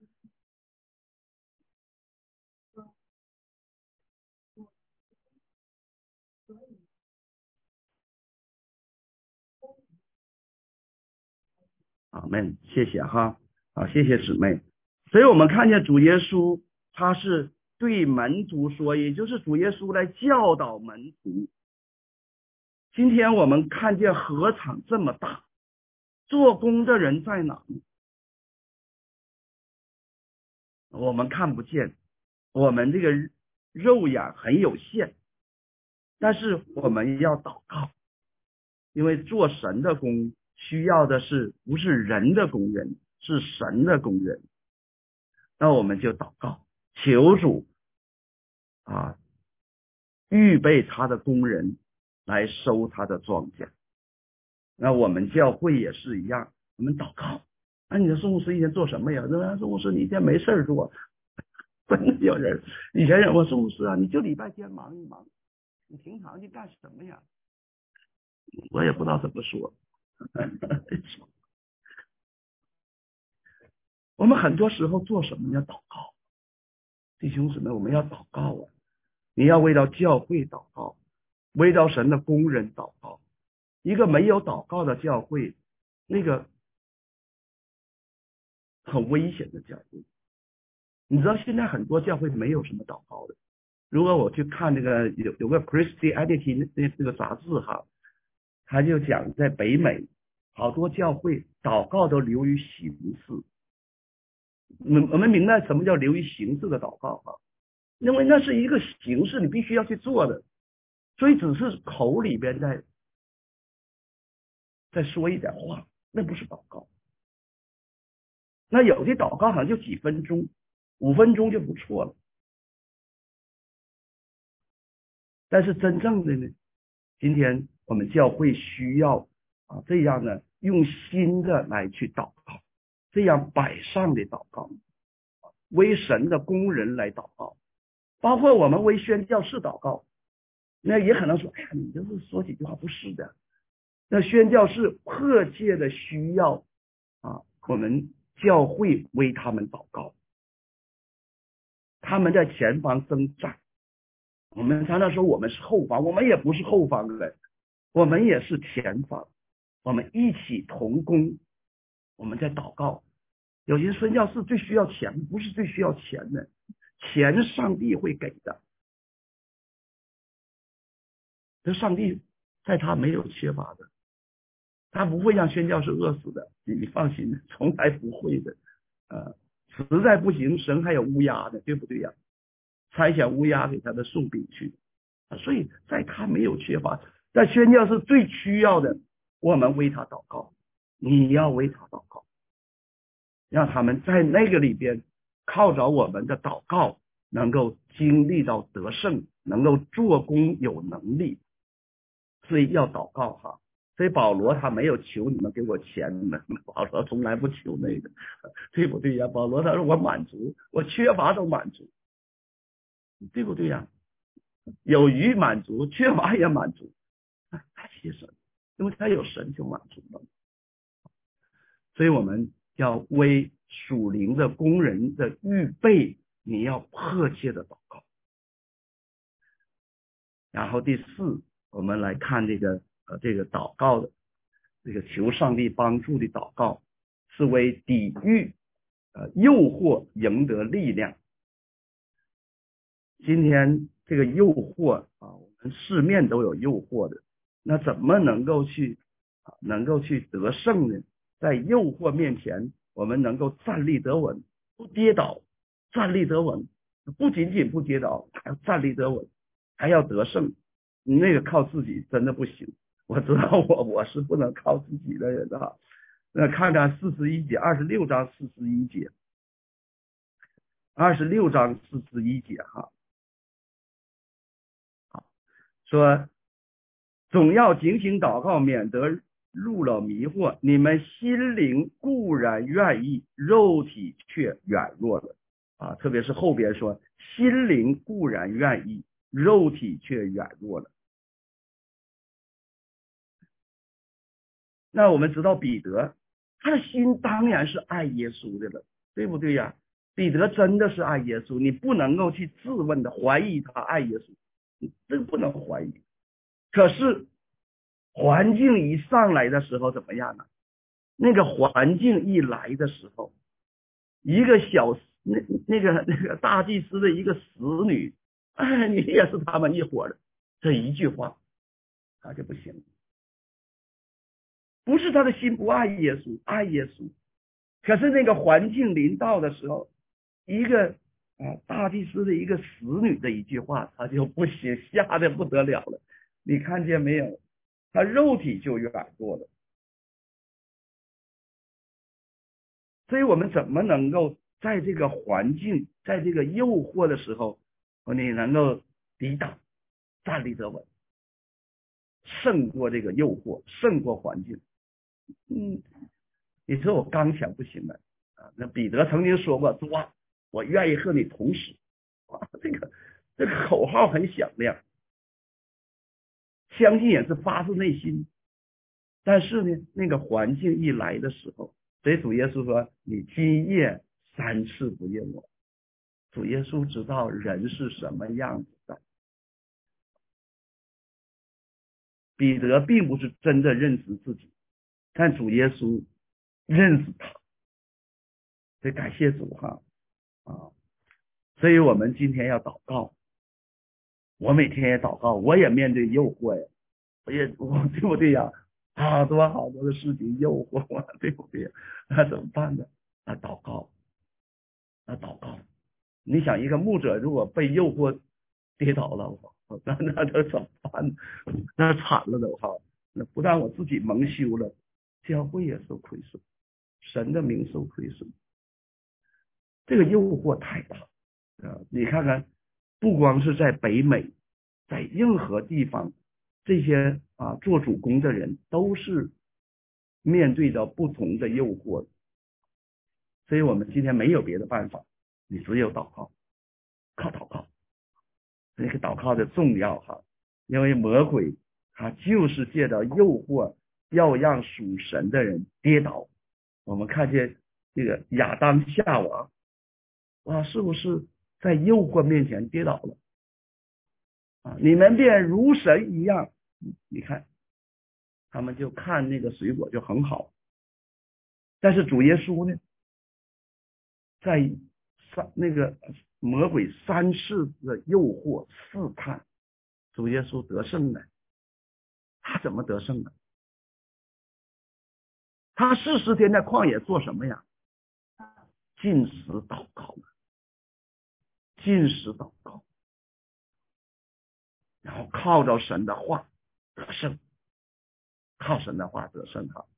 阿们，谢谢哈，啊，谢谢姊妹。所以我们看见主耶稣他是对门徒说，也就是主耶稣来教导门徒。今天我们看见禾场这么大，做工的人在哪呢？我们看不见，我们这个肉眼很有限，但是我们要祷告，因为做神的工需要的是不是人的工人，是神的工人。那我们就祷告，求主啊预备他的工人来收他的庄稼。那我们教会也是一样，我们祷告。那你的宋牧师一天做什么呀？那宋牧师你一天没事做。真的有人以前人问宋牧师啊，你就礼拜天忙一忙，你平常去干什么呀？我也不知道怎么说。我们很多时候做什么要祷告，弟兄姊妹，我们要祷告啊！你要为到教会祷告，为到神的工人祷告。一个没有祷告的教会，那个很危险的教会。你知道现在很多教会没有什么祷告的。如果我去看那个有有个 Christianity 那那个杂志哈，他就讲在北美好多教会祷告都流于形式。我们明白什么叫流于形式的祷告哈？因为那是一个形式，你必须要去做的，所以只是口里边在再说一点话，那不是祷告。那有的祷告好像就几分钟，五分钟就不错了。但是真正的呢，今天我们教会需要啊这样呢，用心的来去祷告，这样摆上的祷告，为神的工人来祷告，包括我们为宣教士祷告。那也可能说，哎呀，你就是说几句话，不是的。那宣教士迫切的需要啊，我们教会为他们祷告。他们在前方征战，我们常常说我们是后方，我们也不是后方的人，我们也是前方，我们一起同工，我们在祷告。有些宣教士最需要钱，不是最需要钱的，钱上帝会给的，这上帝在他没有缺乏的，他不会让宣教士饿死的，你放心，从来不会的。呃，实在不行，神还有乌鸦的，对不对呀？差遣乌鸦给他的送饼去，所以在他没有缺乏，在宣教士最需要的，我们为他祷告，你要为他祷告，让他们在那个里边靠着我们的祷告，能够经历到得胜，能够做工有能力。所以要祷告哈。所以保罗他没有求你们给我钱，你们保罗从来不求那个，对不对呀？保罗他说我满足，我缺乏都满足，对不对呀？有余满足，缺乏也满足，他其实因为他有神就满足了。所以我们要为属灵的工人的预备，你要迫切的祷告。然后第四，我们来看这个呃这个祷告的这个求上帝帮助的祷告，是为抵御呃诱惑，赢得力量。今天这个诱惑啊，我们四面都有诱惑的，那怎么能够去啊能够去得胜呢？在诱惑面前，我们能够站立得稳，不跌倒，站立得稳，不仅仅不跌倒，还要站立得稳，还要得胜。那个靠自己真的不行，我知道我我是不能靠自己的人啊。 呃，看看四十一节，二十六章四十一节，二十六章四十一节哈，说总要警醒祷告，免得入了迷惑。你们心灵固然愿意，肉体却软弱了啊！特别是后边说，心灵固然愿意，肉体却软弱了。那我们知道彼得，他的心当然是爱耶稣的了，对不对呀？彼得真的是爱耶稣，你不能够去质问的怀疑他爱耶稣，这个不能怀疑。可是环境一上来的时候怎么样呢？那个环境一来的时候，一个小那那个那个大祭司的一个使女，哎，你也是他们一伙的，这一句话他就不行了。不是他的心不爱耶稣，爱耶稣，可是那个环境临到的时候，一个啊大祭司的一个使女的一句话，他就不行，吓得不得了了。你看见没有？他肉体就软弱了。所以我们怎么能够在这个环境，在这个诱惑的时候，你能够抵挡，站立得稳，胜过这个诱惑，胜过环境？嗯，你说我刚强不行了啊？那彼得曾经说过：“主啊，我愿意和你同死。”啊，这个这个口号很响亮，相信也是发自内心。但是呢，那个环境一来的时候，所以主耶稣说：“你今夜三次不认我。”主耶稣知道人是什么样子的。彼得并不是真的认识自己，但主耶稣认识他。所以感谢主哈啊！所以我们今天要祷告，我每天也祷告，我也面对诱惑呀，我也我对不对呀？好多好多的事情诱惑我，对不对？那怎么办呢？那祷告，那祷告。你想，一个牧者如果被诱惑跌倒了，那那这怎么办？那惨了都哈！那不但我自己蒙羞了，教会也受亏损，神的名受亏损。这个诱惑太大啊！你看看，不光是在北美，在任何地方，这些啊做主公的人都是面对着不同的诱惑。所以我们今天没有别的办法，你只有祷告，靠祷告。这个祷告的重要哈，因为魔鬼他就是借着诱惑，要让属神的人跌倒。我们看见这个亚当夏娃啊，是不是在诱惑面前跌倒了啊？你们便如神一样，你看他们就看那个水果就很好，但是主耶稣呢，在三那个魔鬼三次的诱惑试探，主耶稣得胜了。他怎么得胜的？他四十天在旷野做什么呀？禁食祷告，禁食祷告，然后靠着神的话得胜，靠神的话得胜哈。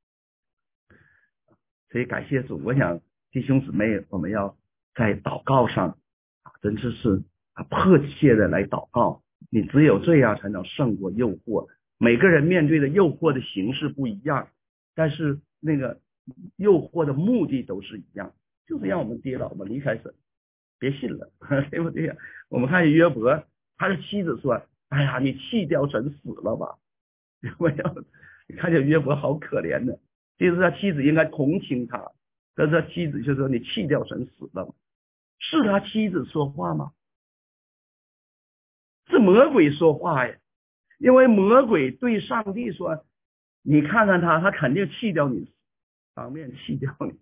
所以感谢主，我想弟兄姊妹，我们要在祷告上啊，真的是啊迫切的来祷告。你只有这样才能胜过诱惑。每个人面对的诱惑的形式不一样，但是那个诱惑的目的都是一样，就是让我们跌倒嘛，离开神，别信了，对不对呀？我们看约伯，他的妻子说：“哎呀，你弃掉神死了吧？”有没有？你看见约伯好可怜的，其实他妻子应该同情他，但是他妻子就说：“你弃掉神死了吧？”是他妻子说话吗？是魔鬼说话呀。因为魔鬼对上帝说：“你看看他，他肯定弃掉你，当面弃掉你。”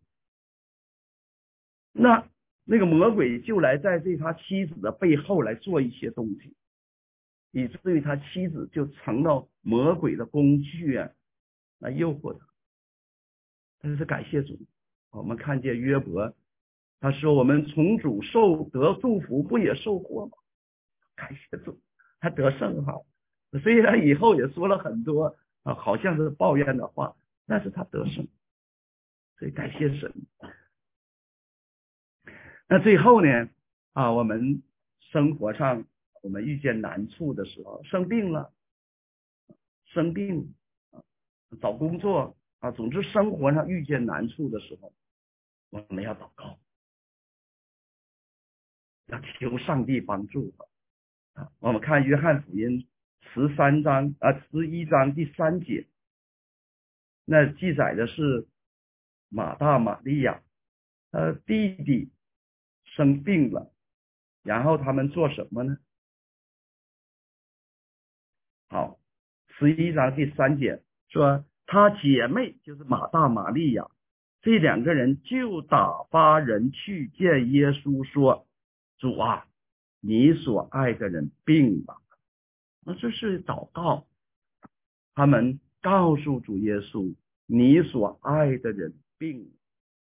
那那个魔鬼就来在这他妻子的背后来做一些东西，以至于他妻子就成了魔鬼的工具啊，来诱惑他。但是感谢主，我们看见约伯，他说：“我们从主受得祝福，不也受祸吗？”感谢主，他得胜哈。虽然以后也说了很多啊，好像是抱怨的话，但是他得胜。 所以感谢神。那最后呢啊，我们生活上我们遇见难处的时候，生病了，生病找工作啊，总之生活上遇见难处的时候，我们要祷告，要求上帝帮助啊。我们看约翰福音十三章啊十一章第三节，那记载的是马大马利亚呃弟弟生病了，然后他们做什么呢？好，十一章第三节说，他姐妹就是马大马利亚这两个人就打发人去见耶稣说，主啊，你所爱的人病了。那这是祷告，他们告诉主耶稣，你所爱的人病了。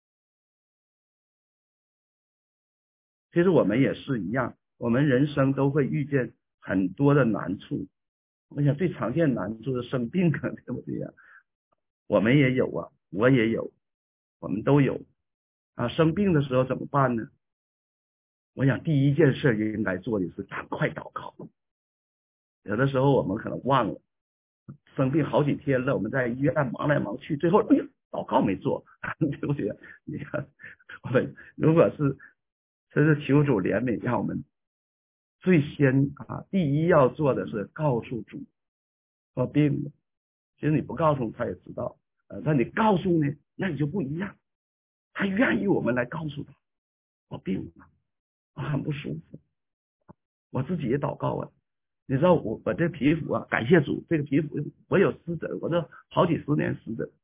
其实我们也是一样，我们人生都会遇见很多的难处。我想最常见的难处是生病了，对不对呀？我们也有啊，我也有，我们都有啊。生病的时候怎么办呢？我想第一件事应该做的是赶快祷告。有的时候我们可能忘了，生病好几天了，我们在医院忙来忙去，最后哎呀祷告没做，对不对？你看，我们如果是真是求主怜悯，让我们最先啊，第一要做的是告诉主我病了。其实你不告诉他也知道，呃，但你告诉呢，那你就不一样。他愿意我们来告诉他，我病了，我很不舒服，我自己也祷告啊。你知道我我这皮肤啊，感谢主，这个皮肤我有湿疹，我这好几十年湿疹。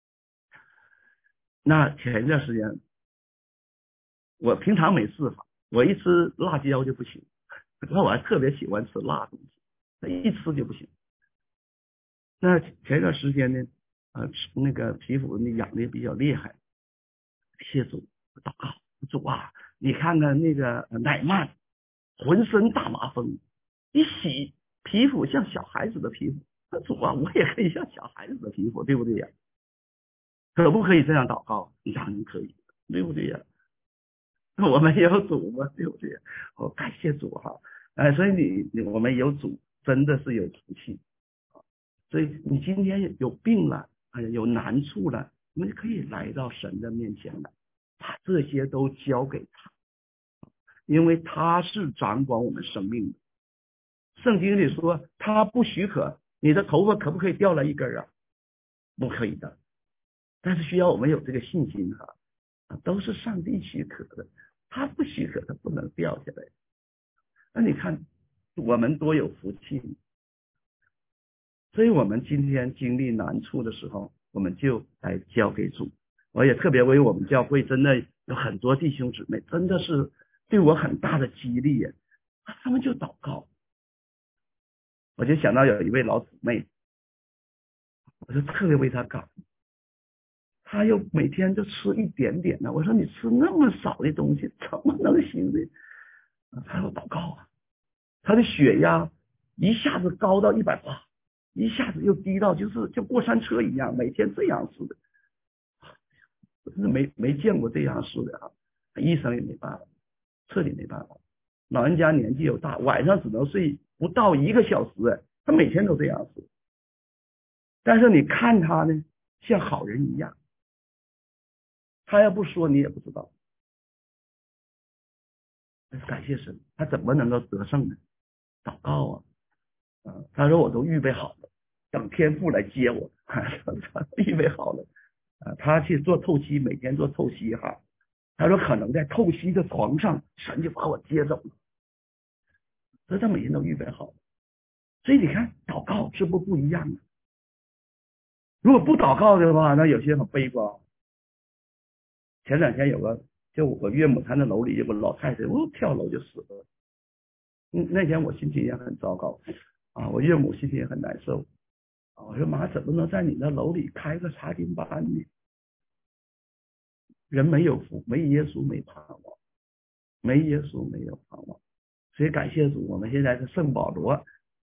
那前一段时间，我平常没事哈，我一吃辣椒就不行，那我还特别喜欢吃辣东西，那一吃就不行。那前一段时间呢，呃，那个皮肤呢痒的比较厉害，谢主祷告，主啊，你看看那个乃曼，浑身大麻风，一洗皮肤像小孩子的皮肤。那主啊，我也可以像小孩子的皮肤，对不对呀？可不可以这样祷告？当然可以，对不对呀？我们有主嘛，对不对？我感谢主哈，哎，所以你你我们有主，真的是有福气。所以你今天有病了，哎，有难处了，我们可以来到神的面前来，把这些都交给他，因为他是掌管我们生命的。圣经里说，他不许可你的头发可不可以掉了一根啊？不可以的，但是需要我们有这个信心哈，都是上帝许可的，他不许可它不能掉下来。那你看我们多有福气，所以我们今天经历难处的时候，我们就来交给主。我也特别为我们教会真的有很多弟兄姊妹，真的是对我很大的激励耶，他们就祷告。我就想到有一位老姊妹，我就特别为她感恩，她又每天就吃一点点的，我说你吃那么少的东西怎么能行呢？她说祷告啊，她的血压一下子高到一百八，一下子又低到就是就过山车一样，每天这样似的，真是没没见过这样似的啊！医生也没办法，彻底没办法。老人家年纪又大，晚上只能睡不到一个小时，他每天都这样子。但是你看他呢，像好人一样，他要不说你也不知道。感谢神，他怎么能够得胜呢？祷告啊！啊，他说我都预备好了，等天父来接我，他预备好了。啊，他去做透析，每天做透析哈。他说可能在透析的床上，神就把我接走了。所以他每天都预备好了。所以你看，祷告是不是不一样的？如果不祷告的话，那有些很悲观。前两天有个，就我岳母她那楼里有个老太太，我跳楼就死了。嗯，那天我心情也很糟糕啊，我岳母心情也很难受。我说妈，怎么能在你那楼里开个查经班呢？人没有福，没耶稣没盼望，没耶稣没有盼望。所以感谢主，我们现在是圣保罗，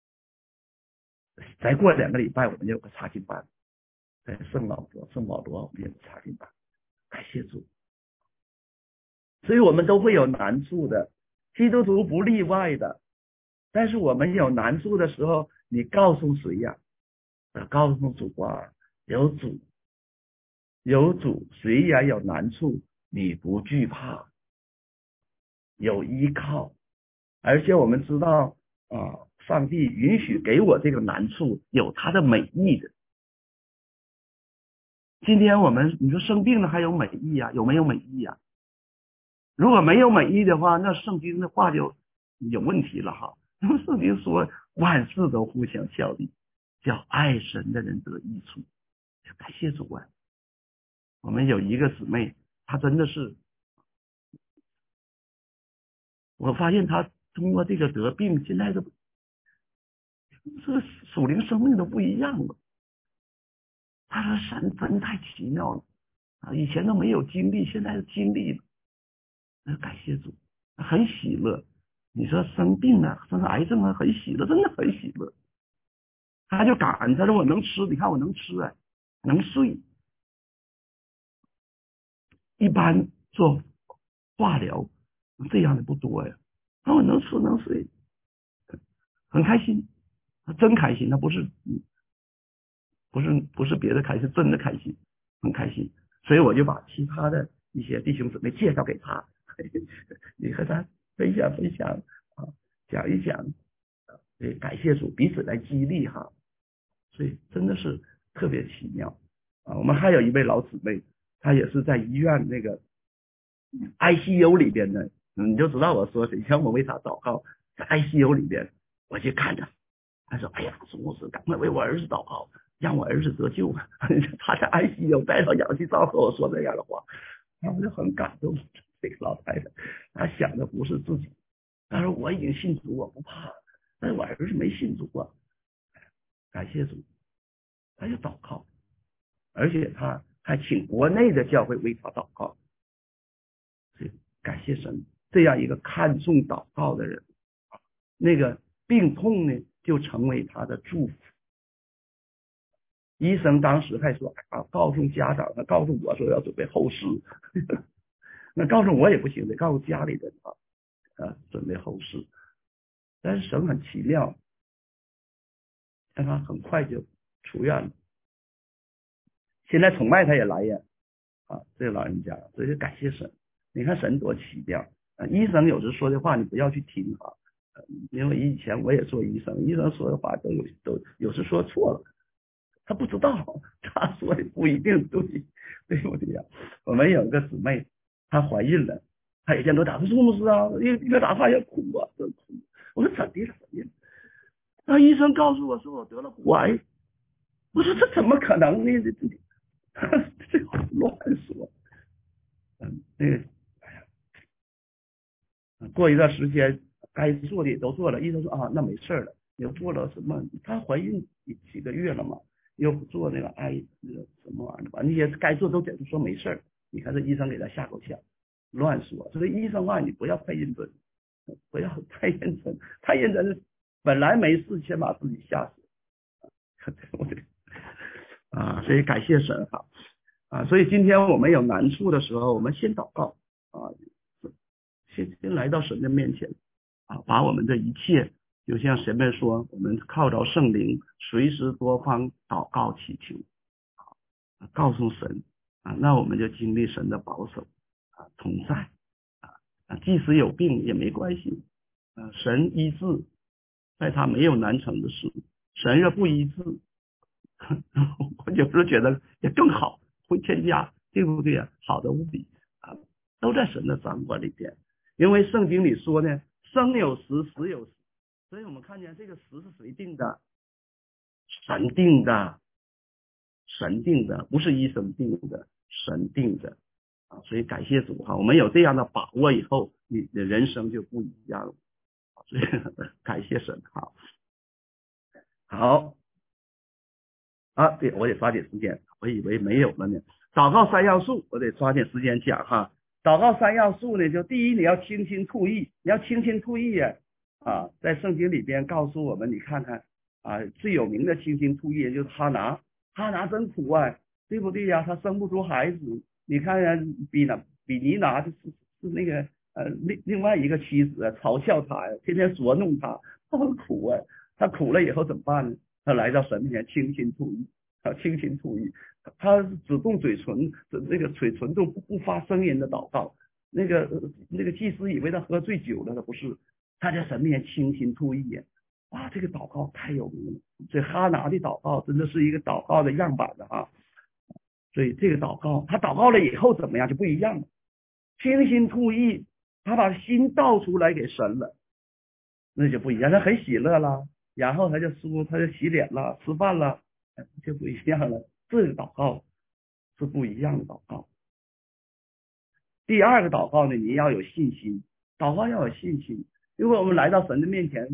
再过两个礼拜我们就有个查经班，在圣老罗、圣保罗我们有个查经班。 感谢主。所以我们都会有难处的，基督徒不例外的。但是我们有难处的时候，你告诉谁呀？告诉主啊，有主，有主，谁也有难处，你不惧怕，有依靠。而且我们知道啊，上帝允许给我这个难处，有他的美意的。今天我们你说生病了还有美意啊？有没有美意啊？如果没有美意的话，那圣经的话就有问题了哈。因为圣经说万事都互相效力，叫爱神的人得益处。感谢主啊！我们有一个姊妹，她真的是，我发现她通过这个得病，现在的这个属灵生命都不一样了。她说神真太奇妙了啊！以前都没有经历，现在经历了。感谢主，很喜乐。你说生病了，生癌症了，很喜乐，真的很喜乐。他就感恩，他说我能吃，你看我能吃啊，能睡。一般做化疗这样的不多呀，他说我能吃能睡，很开心，他真开心，他不是不是不是别的开心，真的开心，很开心。所以我就把其他的一些弟兄姊妹介绍给他，你和他分享分享啊，讲一讲，对，感谢主，彼此来激励哈。所以真的是特别奇妙啊！我们还有一位老姊妹，她也是在医院那个 I C U 里边的，你就知道我说谁，像我为她祷告，在 I C U 里边，我去看着，她说：“哎呀，主牧师，赶快为我儿子祷告，让我儿子得救。”她在 I C U 戴上氧气罩和我说这样的话，然后我就很感动。这个老太太，她想的不是自己，她说我已经信主，我不怕，但是我儿子没信主啊。感谢主，他就祷告，而且他还请国内的教会为他祷告。所以感谢神，这样一个看重祷告的人，那个病痛呢就成为他的祝福。医生当时还说啊，告诉家长，他告诉我说要准备后事，那告诉我也不行，得告诉家里人啊，啊，准备后事。但是神很奇妙，但他很快就出院了。现在崇拜他也来呀，啊，这个老人家，所以就感谢神。你看神多奇妙啊！医生有时说的话你不要去听啊，因为以前我也做医生，医生说的话都有都有时说错了，他不知道，他说的不一定对，对不对呀？我们有个姊妹，她怀孕了，她以前都打说牧师啊，一一个打话要哭啊，都哭。我说怎的了？怎的了？那医生告诉我说我得了骨癌，我说这怎么可能呢？这这这乱说。嗯，那个，哎呀，过一段时间该做的也都做了，医生说啊，那没事了。又做了什么？她怀孕几个月了嘛，又做那个癌那个什么玩意儿，把那些该做都检查说没事。你看这医生给他下口枪，乱说。所以医生话你不要太认真，不要太认真，太认真本来没事，先把自己吓死。对不对？啊，所以感谢神哈。啊，所以今天我们有难处的时候，我们先祷告啊，先先来到神的面前啊，把我们的一切，就像前面说，我们靠着圣灵，随时多方祷告祈求，啊，告诉神啊，那我们就经历神的保守啊同在啊，即使有病也没关系啊，神医治，在他没有难成的事，神若不医治，我有时候觉得也更好，会添加，对不对啊？好的无比啊，都在神的掌管里边。因为圣经里说呢，生有时，死有时，所以我们看见这个时是谁定的？神定的，神定的，不是医生定的，神定的啊！所以感谢主哈，我们有这样的把握以后，你的人生就不一样了。所以感谢神哈。好。啊，对，我得抓紧时间，我以为没有了呢。祷告三要素，我得抓紧时间讲哈。祷告三要素呢，就第一，你要清心吐意，你要清心吐意呀。啊，在圣经里边告诉我们，你看看啊，最有名的清心吐意就是哈拿，哈拿真苦啊，对不对呀？他生不出孩子你看看比那比尼拿是是那个呃另另外一个妻子嘲笑他呀，天天捉弄他，他很苦啊。他苦了以后怎么办呢？他来到神面前倾心吐意啊，倾心吐意。他只动嘴唇，那个嘴唇都不不发声音的祷告。那个那个祭司以为他喝醉酒了，他不是，他在神面前倾心吐意呀。哇，这个祷告太有名了。所以哈拿的祷告真的是一个祷告的样板的啊。所以这个祷告，他祷告了以后怎么样就不一样了，倾心吐意，他把心倒出来给神了，那就不一样，他很喜乐了，然后他就梳，他就洗脸了，吃饭了，就不一样了。这个祷告是不一样的祷告。第二个祷告呢，你要有信心，祷告要有信心。如果我们来到神的面前，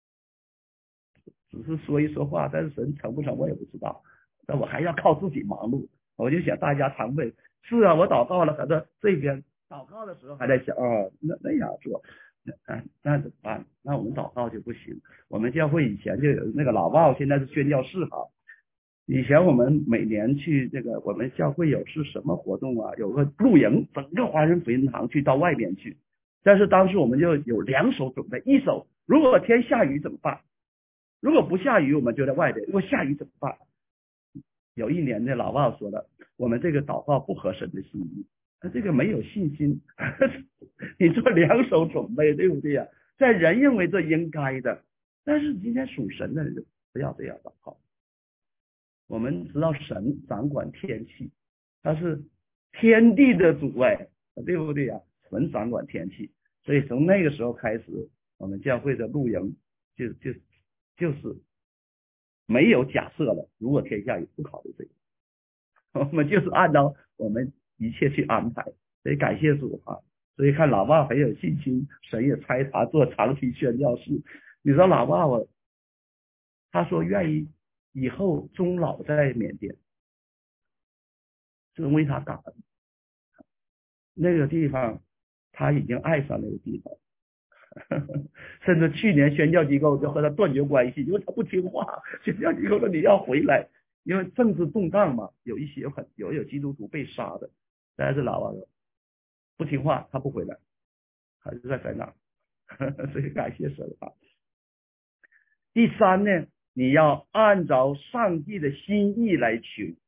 只是说一说话，但是神成不成我也不知道，但我还要靠自己忙碌。我就想大家常会是啊，我祷告了，可是这边祷告的时候还在想啊，那那样做，那那怎么办？那我们祷告就不行。我们教会以前就有那个老鲍，现在是宣教士哈。以前我们每年去这个我们教会有是什么活动啊？有个露营，整个华人福音堂去到外面去。但是当时我们就有两手准备，一手如果天下雨怎么办？如果不下雨，我们就在外边；如果下雨怎么办？有一年的老鲍说了，我们这个祷告不合神的心意，他这个没有信心，你做两手准备，对不对呀？在人认为这应该的，但是今天属神的人不要这样祷告。我们知道神掌管天气，他是天地的主哎，对不对呀？神掌管天气，所以从那个时候开始，我们教会的露营就就就是没有假设了，如果天下雨不考虑这个，我们就是按照我们一切去安排。所以感谢主啊！所以看老爸很有信心，神也差他做长期宣教士。你说老爸我，他说愿意以后终老在缅甸，是为他感恩。那个地方他已经爱上那个地方。甚至去年宣教机构就和他断绝关系，因为他不听话。宣教机构说你要回来，因为政治动荡嘛，有一些很有有基督徒被杀的，但是老王不听话，他不回来，还是在在那。所以感谢神啊。第三呢，你要按照上帝的心意来求。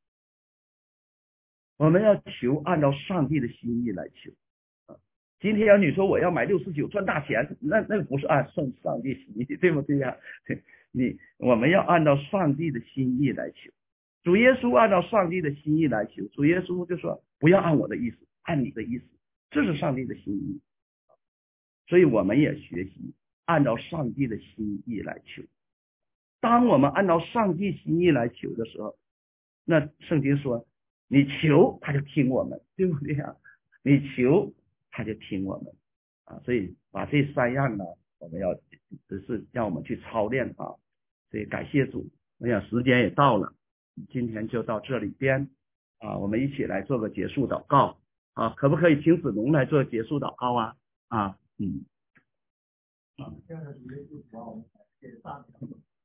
我们要求按照上帝的心意来求。今天要你说我要买六十九赚大钱，那那不是按顺上帝心意，对不对呀？你我们要按照上帝的心意来求。主耶稣按照上帝的心意来求，主耶稣就说不要按我的意思，按你的意思，这是上帝的心意。所以我们也学习按照上帝的心意来求。当我们按照上帝心意来求的时候，那圣经说你求他就听我们，对不对呀？你求他就听我们啊，所以把这三样呢，我们要只是让我们去操练啊。所以感谢主，我想时间也到了，今天就到这里边啊，我们一起来做个结束祷告啊，可不可以请子龙来做结束祷告啊？啊，嗯，啊，这样的主耶稣主啊，我们感谢大家，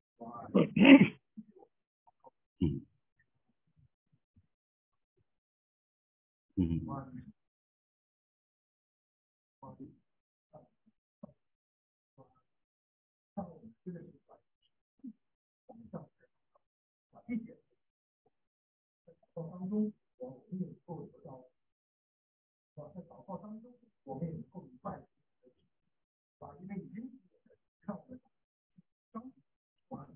嗯嗯。当中，我们也能够得到，啊，在祷告当中，我们也能够明白，啊，因为已经让我们当啊，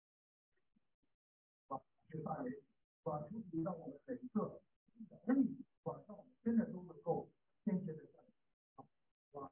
啊，这个大人，啊，主体让我们每一个人，啊，让我们真的都能够坚决的啊，啊，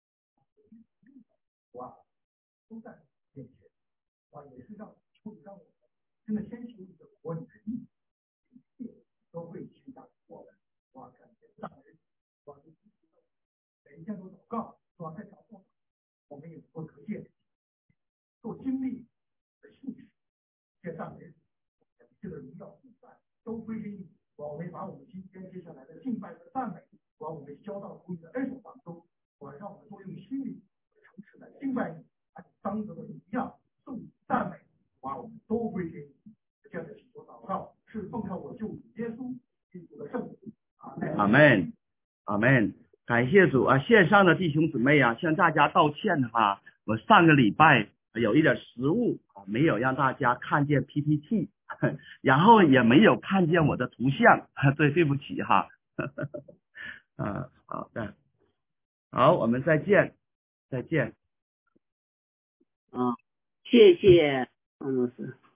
啊，都在面前，啊，也是让主让我们真的先求你的国你的义。都会去打我们，哇！感谢大人，哇！每一天都祷告，是吧？在祷告，我们也能够得见，够经历的信实。谢大人，这个荣耀颂赞都归给你。我们把我们今天接下来的敬拜和赞美，把我们交到主你的恩手当中，我让我们都用心灵和诚实来敬拜你，按当得的一样颂赞美，把我们都归给你。这样的祈求祷告是奉靠我救主耶稣基督的圣名。阿门。 阿门，阿门，感谢主啊！线上的弟兄姊妹啊，向大家道歉哈，我上个礼拜有一点失误啊，没有让大家看见 P P T， 然后也没有看见我的图像，对，对不起哈。啊，好的，好，我们再见，再见。 啊，谢谢，嗯，是。